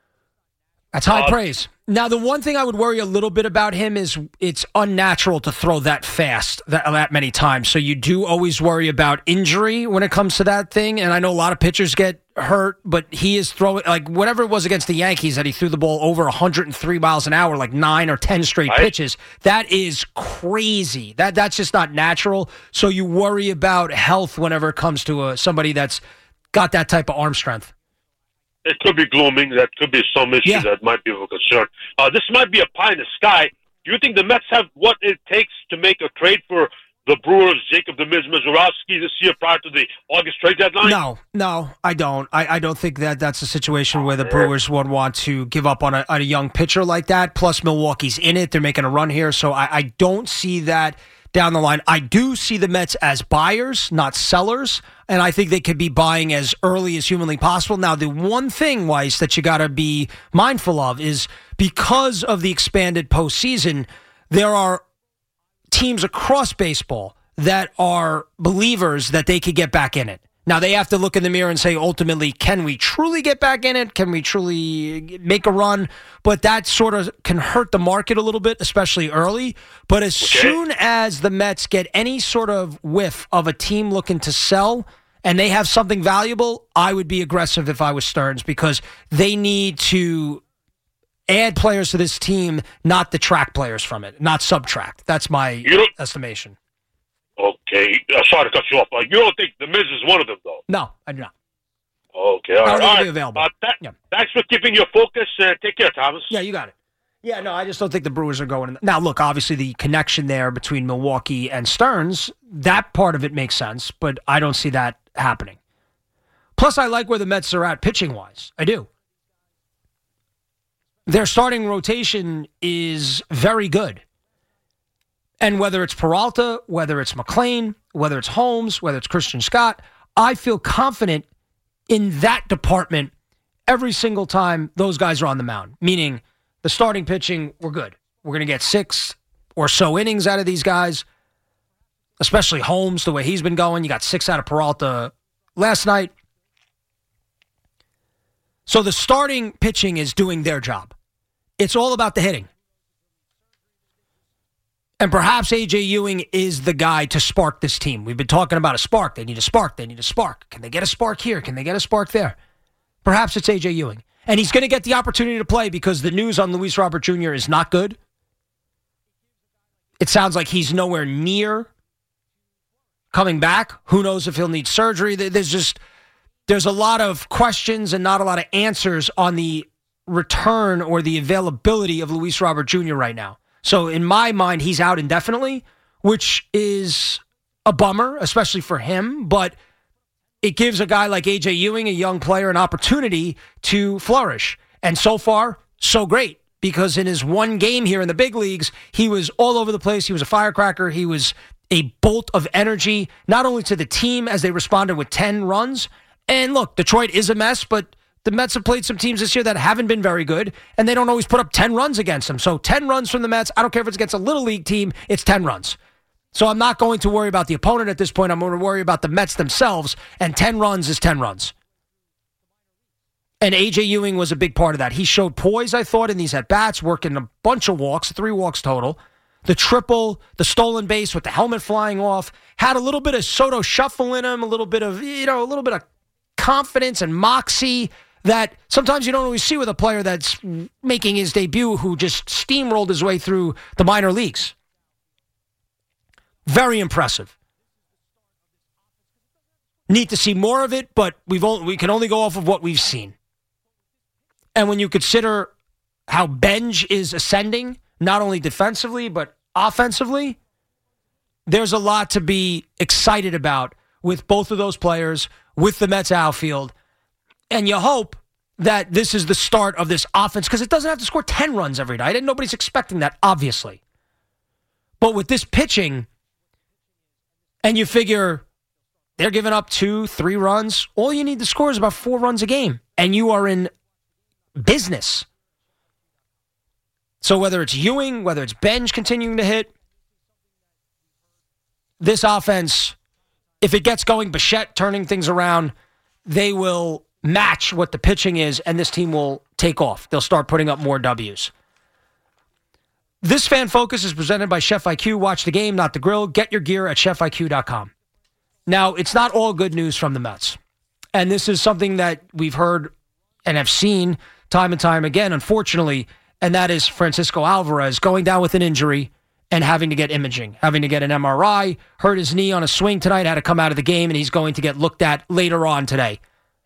That's high uh, praise. Now, the one thing I would worry a little bit about him is it's unnatural to throw that fast that, that many times. So you do always worry about injury when it comes to that thing. And I know a lot of pitchers get hurt, but he is throwing, like whatever it was against the Yankees that he threw the ball over one hundred three miles an hour, like nine or ten straight right. pitches. That is crazy. That That's just not natural. So you worry about health whenever it comes to a, somebody that's got that type of arm strength. It could be glooming. That could be some issue yeah. that might be of a concern. Uh, this might be a pie in the sky. Do you think the Mets have what it takes to make a trade for the Brewers, Jacob the Miz Mizorowski, this year prior to the August trade deadline? No, no, I don't. I, I don't think that that's a situation where the Brewers would want to give up on a, on a young pitcher like that. Plus, Milwaukee's in it. They're making a run here. So I, I don't see that down the line. I do see the Mets as buyers, not sellers, and I think they could be buying as early as humanly possible. Now, the one thing, Weiss, that you got to be mindful of is because of the expanded postseason, there are teams across baseball that are believers that they could get back in it. Now, they have to look in the mirror and say, ultimately, can we truly get back in it? Can we truly make a run? But that sort of can hurt the market a little bit, especially early. But as okay. soon as the Mets get any sort of whiff of a team looking to sell and they have something valuable, I would be aggressive if I was Stearns because they need to add players to this team, not detract players from it, not subtract. That's my estimation. Okay. Uh, sorry to cut you off. Uh, you don't think the Miz is one of them, though? No, I do not. Okay. All right. All right. Available. Uh, th- yeah. Thanks for keeping your focus. Uh, take care, Thomas. Yeah, you got it. Yeah, no, I just don't think the Brewers are going. Now, look, obviously the connection there between Milwaukee and Stearns, that part of it makes sense, but I don't see that happening. Plus, I like where the Mets are at pitching-wise. I do. Their starting rotation is very good. And whether it's Peralta, whether it's McClain, whether it's Holmes, whether it's Christian Scott, I feel confident in that department every single time those guys are on the mound. Meaning, the starting pitching, we're good. We're going to get six or so innings out of these guys, especially Holmes, the way he's been going. You got six out of Peralta last night. So the starting pitching is doing their job. It's all about the hitting. And perhaps A J Ewing is the guy to spark this team. We've been talking about a spark. They need a spark. They need a spark. Can they get a spark here? Can they get a spark there? Perhaps it's A J Ewing. And he's going to get the opportunity to play because the news on Luis Robert Junior is not good. It sounds like he's nowhere near coming back. Who knows if he'll need surgery? There's just, there's a lot of questions and not a lot of answers on the return or the availability of Luis Robert Junior right now. So in my mind, he's out indefinitely, which is a bummer, especially for him. But it gives a guy like A J Ewing, a young player, an opportunity to flourish. And so far, so great. Because in his one game here in the big leagues, he was all over the place. He was a firecracker. He was a bolt of energy, not only to the team as they responded with ten runs. And look, Detroit is a mess, but the Mets have played some teams this year that haven't been very good, and they don't always put up ten runs against them. So ten runs from the Mets, I don't care if it's against a little league team, it's ten runs. So I'm not going to worry about the opponent at this point. I'm going to worry about the Mets themselves, and ten runs is ten runs. And A J Ewing was a big part of that. He showed poise, I thought, in these at-bats, working a bunch of walks, three walks total. The triple, the stolen base with the helmet flying off, had a little bit of Soto shuffle in him, a little bit of, you know, a little bit of confidence and moxie that sometimes you don't always see with a player that's making his debut who just steamrolled his way through the minor leagues. Very impressive. Need to see more of it, but we've only, we can only go off of what we've seen. And when you consider how Benj is ascending, not only defensively, but offensively, there's a lot to be excited about with both of those players, with the Mets outfield. And you hope that this is the start of this offense, because it doesn't have to score ten runs every night, and nobody's expecting that, obviously. But with this pitching, and you figure they're giving up two, three runs, all you need to score is about four runs a game, and you are in business. So whether it's Ewing, whether it's Benj continuing to hit, this offense, if it gets going, Bichette turning things around, they will match what the pitching is, and this team will take off. They'll start putting up more W's. This Fan Focus is presented by Chef I Q. Watch the game, not the grill. Get your gear at chef I Q dot com. Now, it's not all good news from the Mets. And this is something that we've heard and have seen time and time again, unfortunately, and that is Francisco Alvarez going down with an injury and having to get imaging, having to get an M R I, hurt his knee on a swing tonight, had to come out of the game, and he's going to get looked at later on today.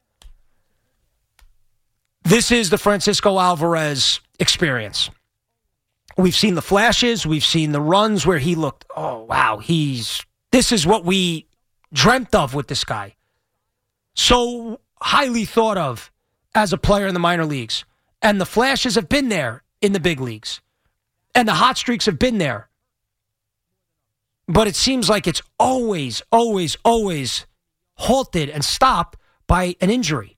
This is the Francisco Alvarez experience. We've seen the flashes. We've seen the runs where he looked, oh, wow, he's, this is what we dreamt of with this guy. So highly thought of as a player in the minor leagues. And the flashes have been there in the big leagues. And the hot streaks have been there. But it seems like it's always, always, always halted and stopped by an injury.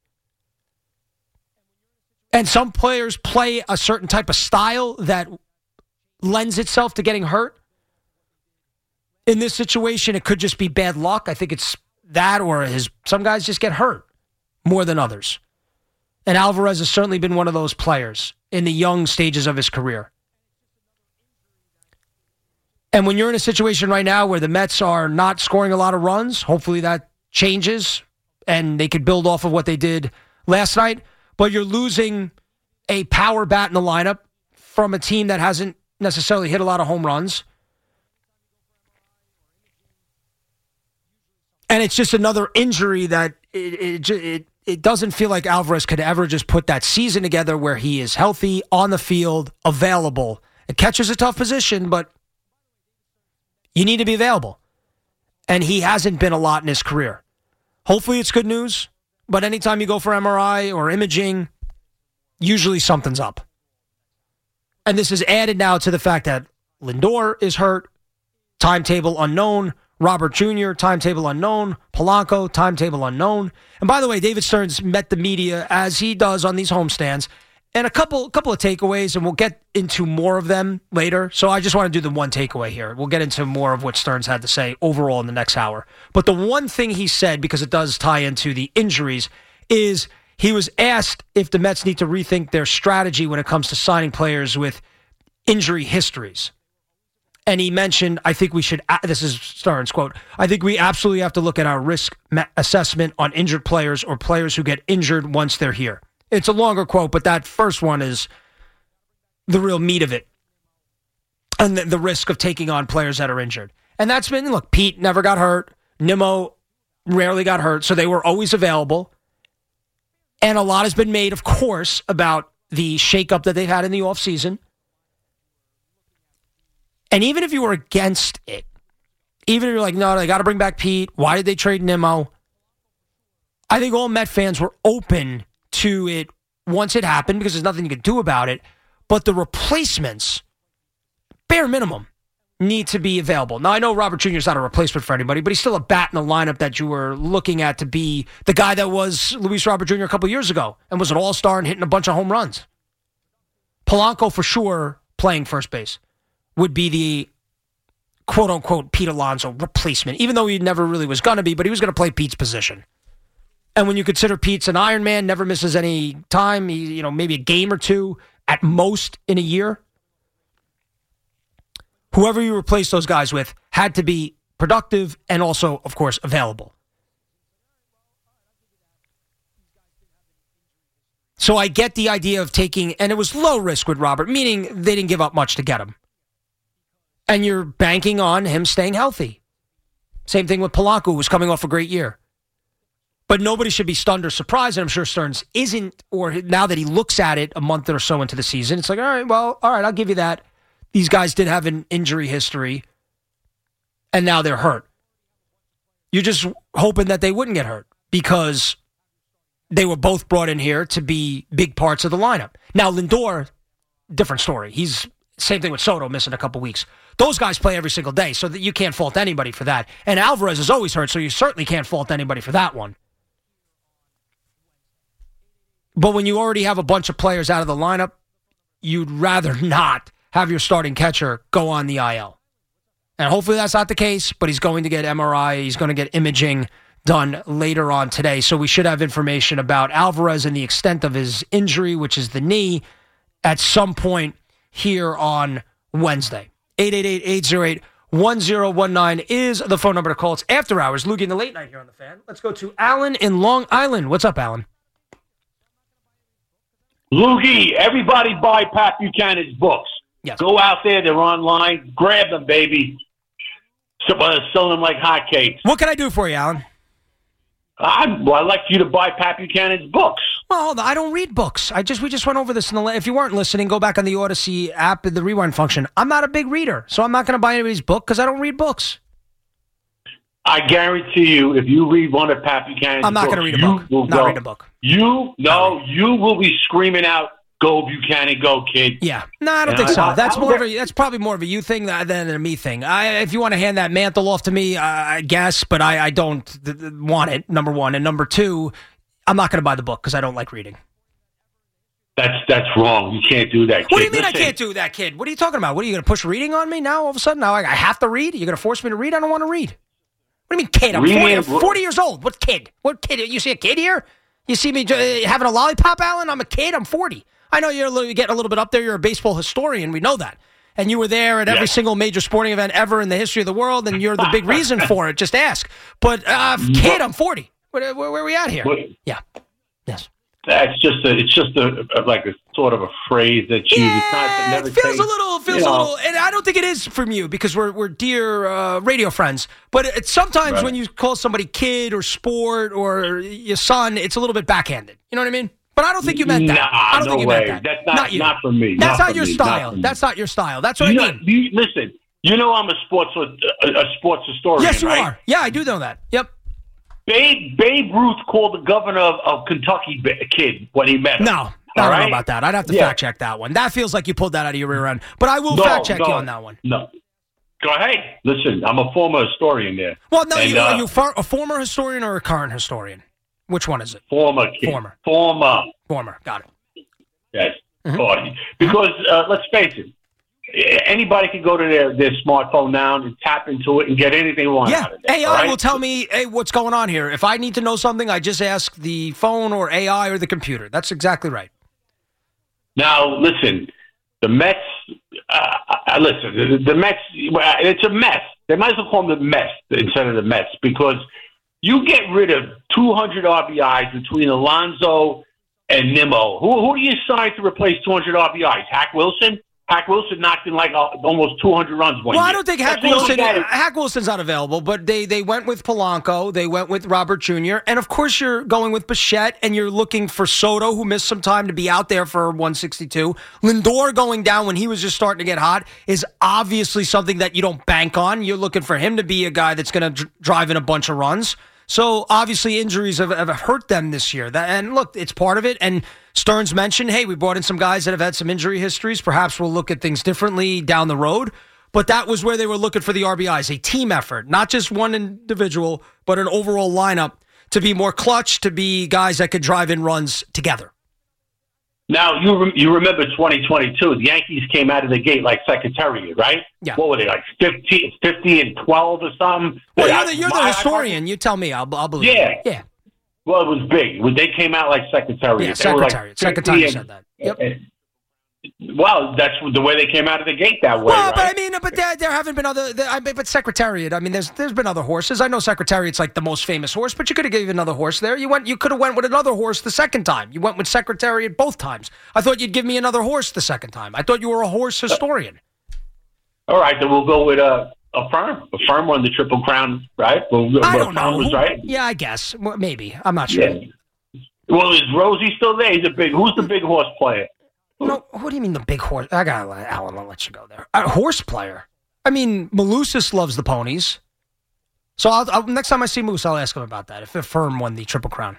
And some players play a certain type of style that lends itself to getting hurt. In this situation, it could just be bad luck. I think it's that, or his. Some guys just get hurt more than others. And Alvarez has certainly been one of those players in the young stages of his career. And when you're in a situation right now where the Mets are not scoring a lot of runs, hopefully that changes and they could build off of what they did last night. But you're losing a power bat in the lineup from a team that hasn't necessarily hit a lot of home runs. And it's just another injury that it, it, it, it doesn't feel like Alvarez could ever just put that season together where he is healthy, on the field, available. It catches a tough position, but you need to be available. And he hasn't been a lot in his career. Hopefully it's good news, but anytime you go for M R I or imaging, usually something's up. And this is added now to the fact that Lindor is hurt, timetable unknown, Robert Junior, timetable unknown, Polanco, timetable unknown. And by the way, David Stearns met the media as he does on these homestands. And a couple couple of takeaways, and we'll get into more of them later. So I just want to do the one takeaway here. We'll get into more of what Stearns had to say overall in the next hour. But the one thing he said, because it does tie into the injuries, is he was asked if the Mets need to rethink their strategy when it comes to signing players with injury histories. And he mentioned, I think we should, this is Stearns' quote, I think we absolutely have to look at our risk assessment on injured players or players who get injured once they're here. It's a longer quote, but that first one is the real meat of it. And the, the risk of taking on players that are injured. And that's been, look, Pete never got hurt. Nimmo rarely got hurt, so they were always available. And a lot has been made, of course, about the shakeup that they've had in the offseason. And even if you were against it, even if you're like, no, they got to bring back Pete. Why did they trade Nimmo? I think all Met fans were open to it once it happened because there's nothing you can do about it. But the replacements, bare minimum, need to be available. Now, I know Robert Junior is not a replacement for anybody, but he's still a bat in the lineup that you were looking at to be the guy that was Luis Robert Junior a couple years ago and was an all-star and hitting a bunch of home runs. Polanco, for sure, playing first base, would be the quote-unquote Pete Alonso replacement, even though he never really was going to be, but he was going to play Pete's position. And when you consider Pete's an Iron Man, never misses any time, he, you know, maybe a game or two at most in a year, whoever you replace those guys with had to be productive and also, of course, available. So I get the idea of taking, and it was low risk with Robert, meaning they didn't give up much to get him. And you're banking on him staying healthy. Same thing with Polanco, who was coming off a great year. But nobody should be stunned or surprised, and I'm sure Stearns isn't, or now that he looks at it a month or so into the season, it's like, all right, well, all right, I'll give you that. These guys did have an injury history, and now they're hurt. You're just hoping that they wouldn't get hurt because they were both brought in here to be big parts of the lineup. Now, Lindor, different story. He's same thing with Soto missing a couple weeks. Those guys play every single day, so that you can't fault anybody for that. And Alvarez is always hurt, so you certainly can't fault anybody for that one. But when you already have a bunch of players out of the lineup, you'd rather not have your starting catcher go on the I L. And hopefully that's not the case, but he's going to get M R I, he's going to get imaging done later on today. So we should have information about Alvarez and the extent of his injury, which is the knee, at some point here on Wednesday. eight eight eight, eight oh eight, one oh one nine is the phone number to call. It's After Hours. Loogie in the Late Night here on The Fan. Let's go to Alan in Long Island. What's up, Alan? Loogie, everybody buy Pat Buchanan's books. Yes. Go out there. They're online. Grab them, baby. So, uh, selling them like hotcakes. What can I do for you, Alan? I'd, well, I'd like you to buy Pat Buchanan's books. Well, hold on. I don't read books. I just we just went over this in the. If you weren't listening, go back on the Odyssey app, the rewind function. I'm not a big reader, so I'm not going to buy anybody's book because I don't read books. I guarantee you, if you read one of Pat Buchanan's books, I'm not going to read a book. Will not go, read a book. You no, you will be screaming out, "Go Buchanan, go kid!" Yeah, no, I don't and think I, so. I, that's I, more of a, that's probably more of a you thing than a me thing. I, if you want to hand that mantle off to me, uh, I guess, but I, I don't th- th- want it. Number one, and number two, I'm not going to buy the book because I don't like reading. That's that's wrong. You can't do that, kid. What do you mean Listen. I can't do that, kid? What are you talking about? What are you going to push reading on me now? All of a sudden, now I, I have to read? You're going to force me to read? I don't want to read. What do you mean, kid? I'm forty, I'm forty years old. What kid? What kid? You see a kid here? You see me uh, having a lollipop, Alan? I'm a kid. I'm forty. I know you're a little, getting a little bit up there. You're a baseball historian. We know that. And you were there at every yes. single major sporting event ever in the history of the world, and you're the big reason for it. Just ask. But, uh, kid, I'm forty. Where, where, where are we at here? But, yeah. Yes. That's just a, it's just a, a like a sort of a phrase that you yeah, not, never it feels say, a little, feels you know. a little, and I don't think it is from you because we're we're dear uh, radio friends. But it's sometimes right. when you call somebody kid or sport or your son, it's a little bit backhanded. You know what I mean? But I don't think you meant that. Nah, I don't no think you way. meant that. That's not, not you. Not for me. That's not, not your me. style. Not That's not your style. That's what you I know, mean. You, listen, you know I'm a sports a, a sports historian. Yes, you right? are. Yeah, I do know that. Yep. Babe, Babe Ruth called the governor of, of Kentucky a kid when he met him. No, I don't right? know about that. I'd have to Yeah. fact check that one. That feels like you pulled that out of your rear end. But I will No, fact check no, you on that one. No. Go ahead. Listen, I'm a former historian there. Well, no, And, you, uh, are you far, a former historian or a current historian? Which one is it? Former kid. Former. Former. Former. Got it. Yes. Mm-hmm. Oh, because uh, let's face it, anybody can go to their, their smartphone now and tap into it and get anything they want Yeah, out of it. A I all right? will tell me, hey, what's going on here. If I need to know something, I just ask the phone or A I or the computer. That's exactly right. Now, listen, the Mets, uh, uh, listen, the, the Mets, well, it's a mess. They might as well call them the Mets instead of the Mets because you get rid of two hundred R B Is between Alonso and Nimmo. Who, who do you sign to replace two hundred R B Is? Hack Wilson? Hack Wilson knocked in like uh, almost two hundred runs one Well, year. I don't think Hack That's the only Wilson. guy that- Hack Wilson's not available, but they they went with Polanco, they went with Robert Junior, and of course you're going with Bichette, and you're looking for Soto, who missed some time to be out there for one sixty-two. Lindor going down when he was just starting to get hot is obviously something that you don't bank on. You're looking for him to be a guy that's going to dr- drive in a bunch of runs. So obviously injuries have, have hurt them this year. That, and look, it's part of it. And Stearns mentioned, hey, we brought in some guys that have had some injury histories. Perhaps we'll look at things differently down the road. But that was where they were looking for the R B Is, a team effort, not just one individual, but an overall lineup to be more clutch, to be guys that could drive in runs together. Now, you rem- you remember twenty twenty-two, the Yankees came out of the gate like Secretariat, right? Yeah. What were they, like fifty, fifty and twelve or something? Well, I- you're the, you're the I- I- historian. You tell me. I'll, I'll believe Yeah. you. Yeah. Well, it was big. When they came out like Secretariat. Yeah, They were like Secretariat. fifty Secretariat and- said that. Yep. and- well, that's the way they came out of the gate that way, Well, right? but I mean, but there, there haven't been other. There, I mean, but Secretariat. I mean, there's there's been other horses. I know Secretariat's like the most famous horse, but you could have given another horse there. You went. You could have went with another horse the second time. You went with Secretariat both times. I thought you'd give me another horse the second time. I thought you were a horse historian. All right, then we'll go with uh, a firm. A firm won the Triple Crown, right? Well, I well, don't know. Was right. Yeah, I guess. Well, maybe. I'm not sure. Yeah. Well, is Rosie still there? He's a big. Who's the big horse player? No, what do you mean the big horse? I got Alan. I'll let you go there. A horse player. I mean, Malusis loves the ponies. So I'll, I'll, next time I see Moose, I'll ask him about that. If the firm won the Triple Crown.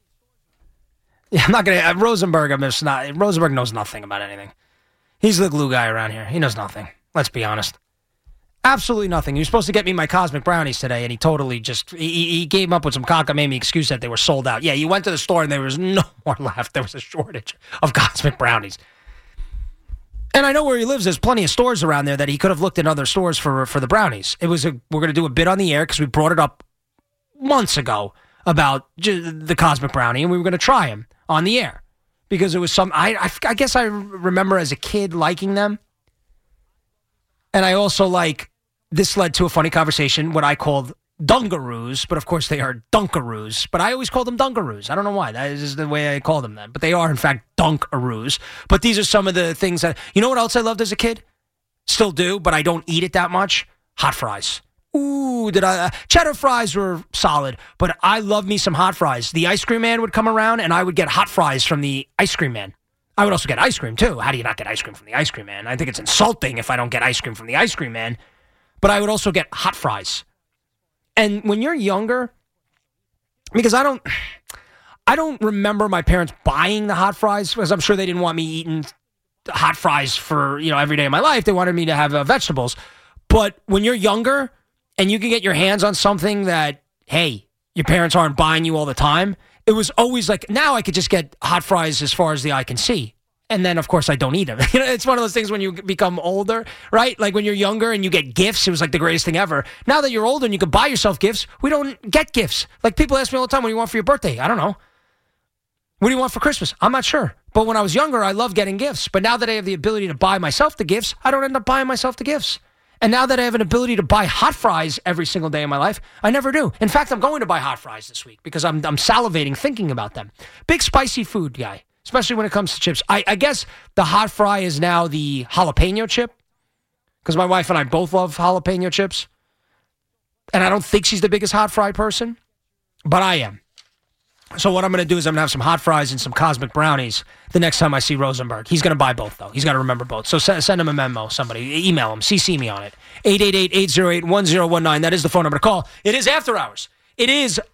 Yeah, I'm not gonna. Uh, Rosenberg, I'm just not. Rosenberg knows nothing about anything. He's the glue guy around here. He knows nothing. Let's be honest. Absolutely nothing. He was supposed to get me my Cosmic Brownies today, and he totally just he, he came up with some cockamamie excuse that they were sold out. Yeah, you went to the store and there was no more left. There was a shortage of Cosmic Brownies. And I know where he lives. There's plenty of stores around there that he could have looked in other stores for for the brownies. It was a we're going to do a bit on the air because we brought it up months ago about j- the Cosmic Brownie, and we were going to try them on the air because it was some. I, I I guess I remember as a kid liking them, and I also like. This led to a funny conversation, what I called Dungaroos, but of course they are Dunkaroos. But I always called them Dungaroos. I don't know why. That is the way I call them then. But they are, in fact, Dunkaroos. But these are some of the things that... You know what else I loved as a kid? Still do, but I don't eat it that much? Hot fries. Ooh, did I... Uh, cheddar fries were solid, but I love me some hot fries. The ice cream man would come around, and I would get hot fries from the ice cream man. I would also get ice cream, too. How do you not get ice cream from the ice cream man? I think it's insulting if I don't get ice cream from the ice cream man. But I would also get hot fries. And when you're younger, because I don't I don't remember my parents buying the hot fries, because I'm sure they didn't want me eating hot fries for, you know, every day of my life. They wanted me to have uh, vegetables. But when you're younger and you can get your hands on something that, hey, your parents aren't buying you all the time, it was always like, now I could just get hot fries as far as the eye can see. And then, of course, I don't eat them. You know, it's one of those things when you become older, right? Like when you're younger and you get gifts, it was like the greatest thing ever. Now that you're older and you can buy yourself gifts, we don't get gifts. Like people ask me all the time, what do you want for your birthday? I don't know. What do you want for Christmas? I'm not sure. But when I was younger, I loved getting gifts. But now that I have the ability to buy myself the gifts, I don't end up buying myself the gifts. And now that I have an ability to buy hot fries every single day of my life, I never do. In fact, I'm going to buy hot fries this week because I'm, I'm salivating thinking about them. Big spicy food guy. Especially when it comes to chips. I, I guess the hot fry is now the jalapeno chip. Because my wife and I both love jalapeno chips. And I don't think she's the biggest hot fry person. But I am. So what I'm going to do is I'm going to have some hot fries and some Cosmic Brownies the next time I see Rosenberg. He's going to buy both, though. He's got to remember both. So send, send him a memo, somebody. Email him. C C me on it. eight eight eight, eight zero eight, one zero one nine. That is the phone number to call. It is After Hours. It is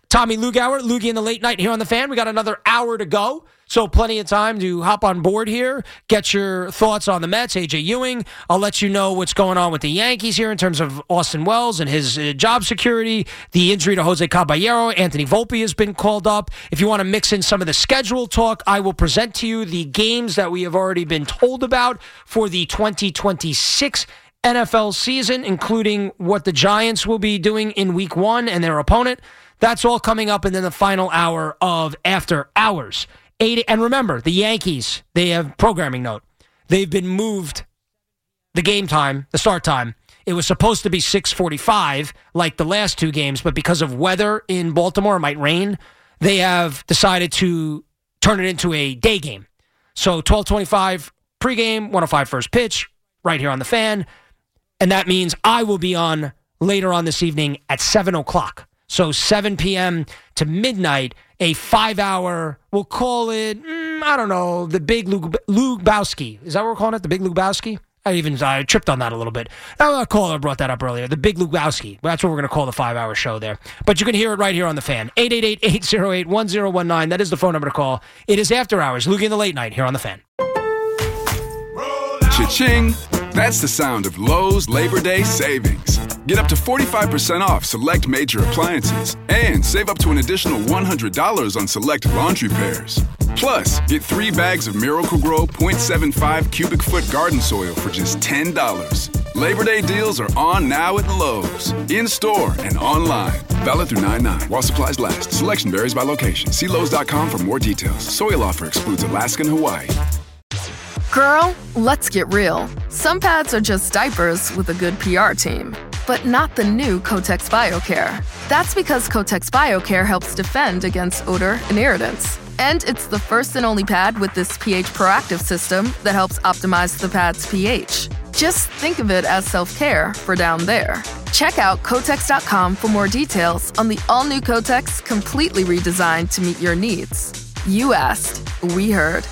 Tommy Lugauer, Loogie in the Late Night here on The Fan. We got another hour to go, so plenty of time to hop on board here, get your thoughts on the Mets, A J Ewing. I'll let you know what's going on with the Yankees here in terms of Austin Wells and his uh, job security, the injury to Jose Caballero. Anthony Volpe has been called up. If you want to mix in some of the schedule talk, I will present to you the games that we have already been told about for the twenty twenty-six N F L season, including what the Giants will be doing in week one and their opponent. That's all coming up in then the final hour of After Hours. Eight, and remember, the Yankees, they have programming note. They've been moved the game time, the start time. It was supposed to be six forty-five like the last two games, but because of weather in Baltimore, it might rain, they have decided to turn it into a day game. So twelve twenty-five pregame, one oh five first pitch, right here on The Fan. And that means I will be on later on this evening at seven o'clock. So seven p.m. to midnight, a five-hour, we'll call it, mm, I don't know, the Big Lug- Lubowski. Is that what we're calling it, the Big Lubowski? I even I tripped on that a little bit. A caller brought that up earlier, the Big Lubowski. That's what we're going to call the five-hour show there. But you can hear it right here on The Fan. eight eight eight, eight oh eight, one oh one nine. That is the phone number to call. It is After Hours, Loogie in the Late Night here on The Fan. Cha-ching! That's the sound of Lowe's Labor Day savings. Get up to forty-five percent off select major appliances and save up to an additional one hundred dollars on select laundry pairs. Plus, get three bags of Miracle-Gro point seven five cubic foot garden soil for just ten dollars. Labor Day deals are on now at Lowe's, in-store and online. Valid through nine nine while supplies last. Selection varies by location. See Lowe's dot com for more details. Soil offer excludes Alaska and Hawaii. Girl, let's get real. Some pads are just diapers with a good P R team, but not the new Kotex BioCare. That's because Kotex BioCare helps defend against odor and irritants. And it's the first and only pad with this pH proactive system that helps optimize the pad's pH. Just think of it as self-care for down there. Check out Kotex dot com for more details on the all-new Kotex, completely redesigned to meet your needs. You asked, we heard.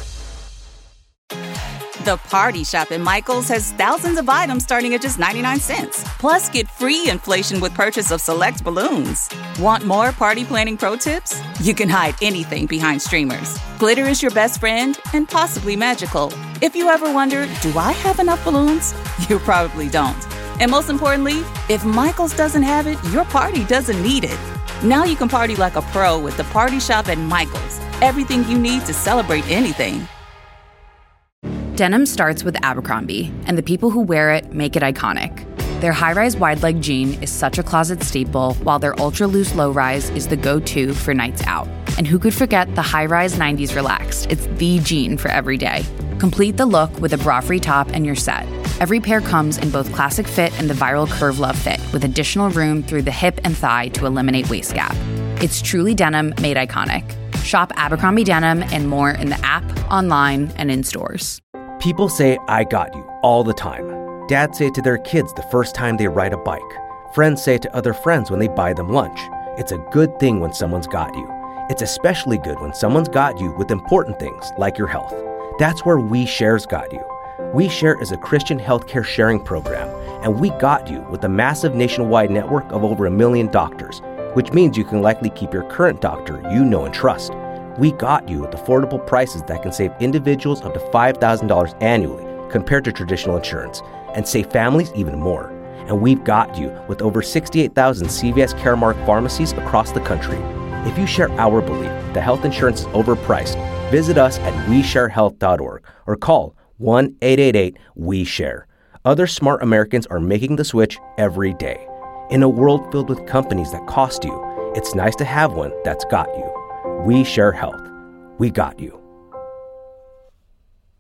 The Party Shop at Michael's has thousands of items starting at just ninety-nine cents. Plus, get free inflation with purchase of select balloons. Want more party planning pro tips? You can hide anything behind streamers. Glitter is your best friend and possibly magical. If you ever wonder, do I have enough balloons? You probably don't. And most importantly, if Michael's doesn't have it, your party doesn't need it. Now you can party like a pro with the Party Shop at Michael's. Everything you need to celebrate anything. Denim starts with Abercrombie, and the people who wear it make it iconic. Their high-rise wide-leg jean is such a closet staple, while their ultra-loose low-rise is the go-to for nights out. And who could forget the high-rise nineties Relaxed? It's the jean for every day. Complete the look with a bra-free top and you're set. Every pair comes in both classic fit and the viral Curve Love fit, with additional room through the hip and thigh to eliminate waist gap. It's truly denim made iconic. Shop Abercrombie Denim and more in the app, online, and in stores. People say, I got you, all the time. Dads say it to their kids the first time they ride a bike. Friends say it to other friends when they buy them lunch. It's a good thing when someone's got you. It's especially good when someone's got you with important things like your health. That's where We Share's got you. We Share is a Christian healthcare sharing program, and we got you with a massive nationwide network of over a million doctors, which means you can likely keep your current doctor you know and trust. We got you with affordable prices that can save individuals up to five thousand dollars annually compared to traditional insurance, and save families even more. And we've got you with over sixty-eight thousand C V S Caremark pharmacies across the country. If you share our belief that health insurance is overpriced, visit us at we share health dot org or call one eight eight eight we share. Other smart Americans are making the switch every day. In a world filled with companies that cost you, it's nice to have one that's got you. We Share Health. We got you.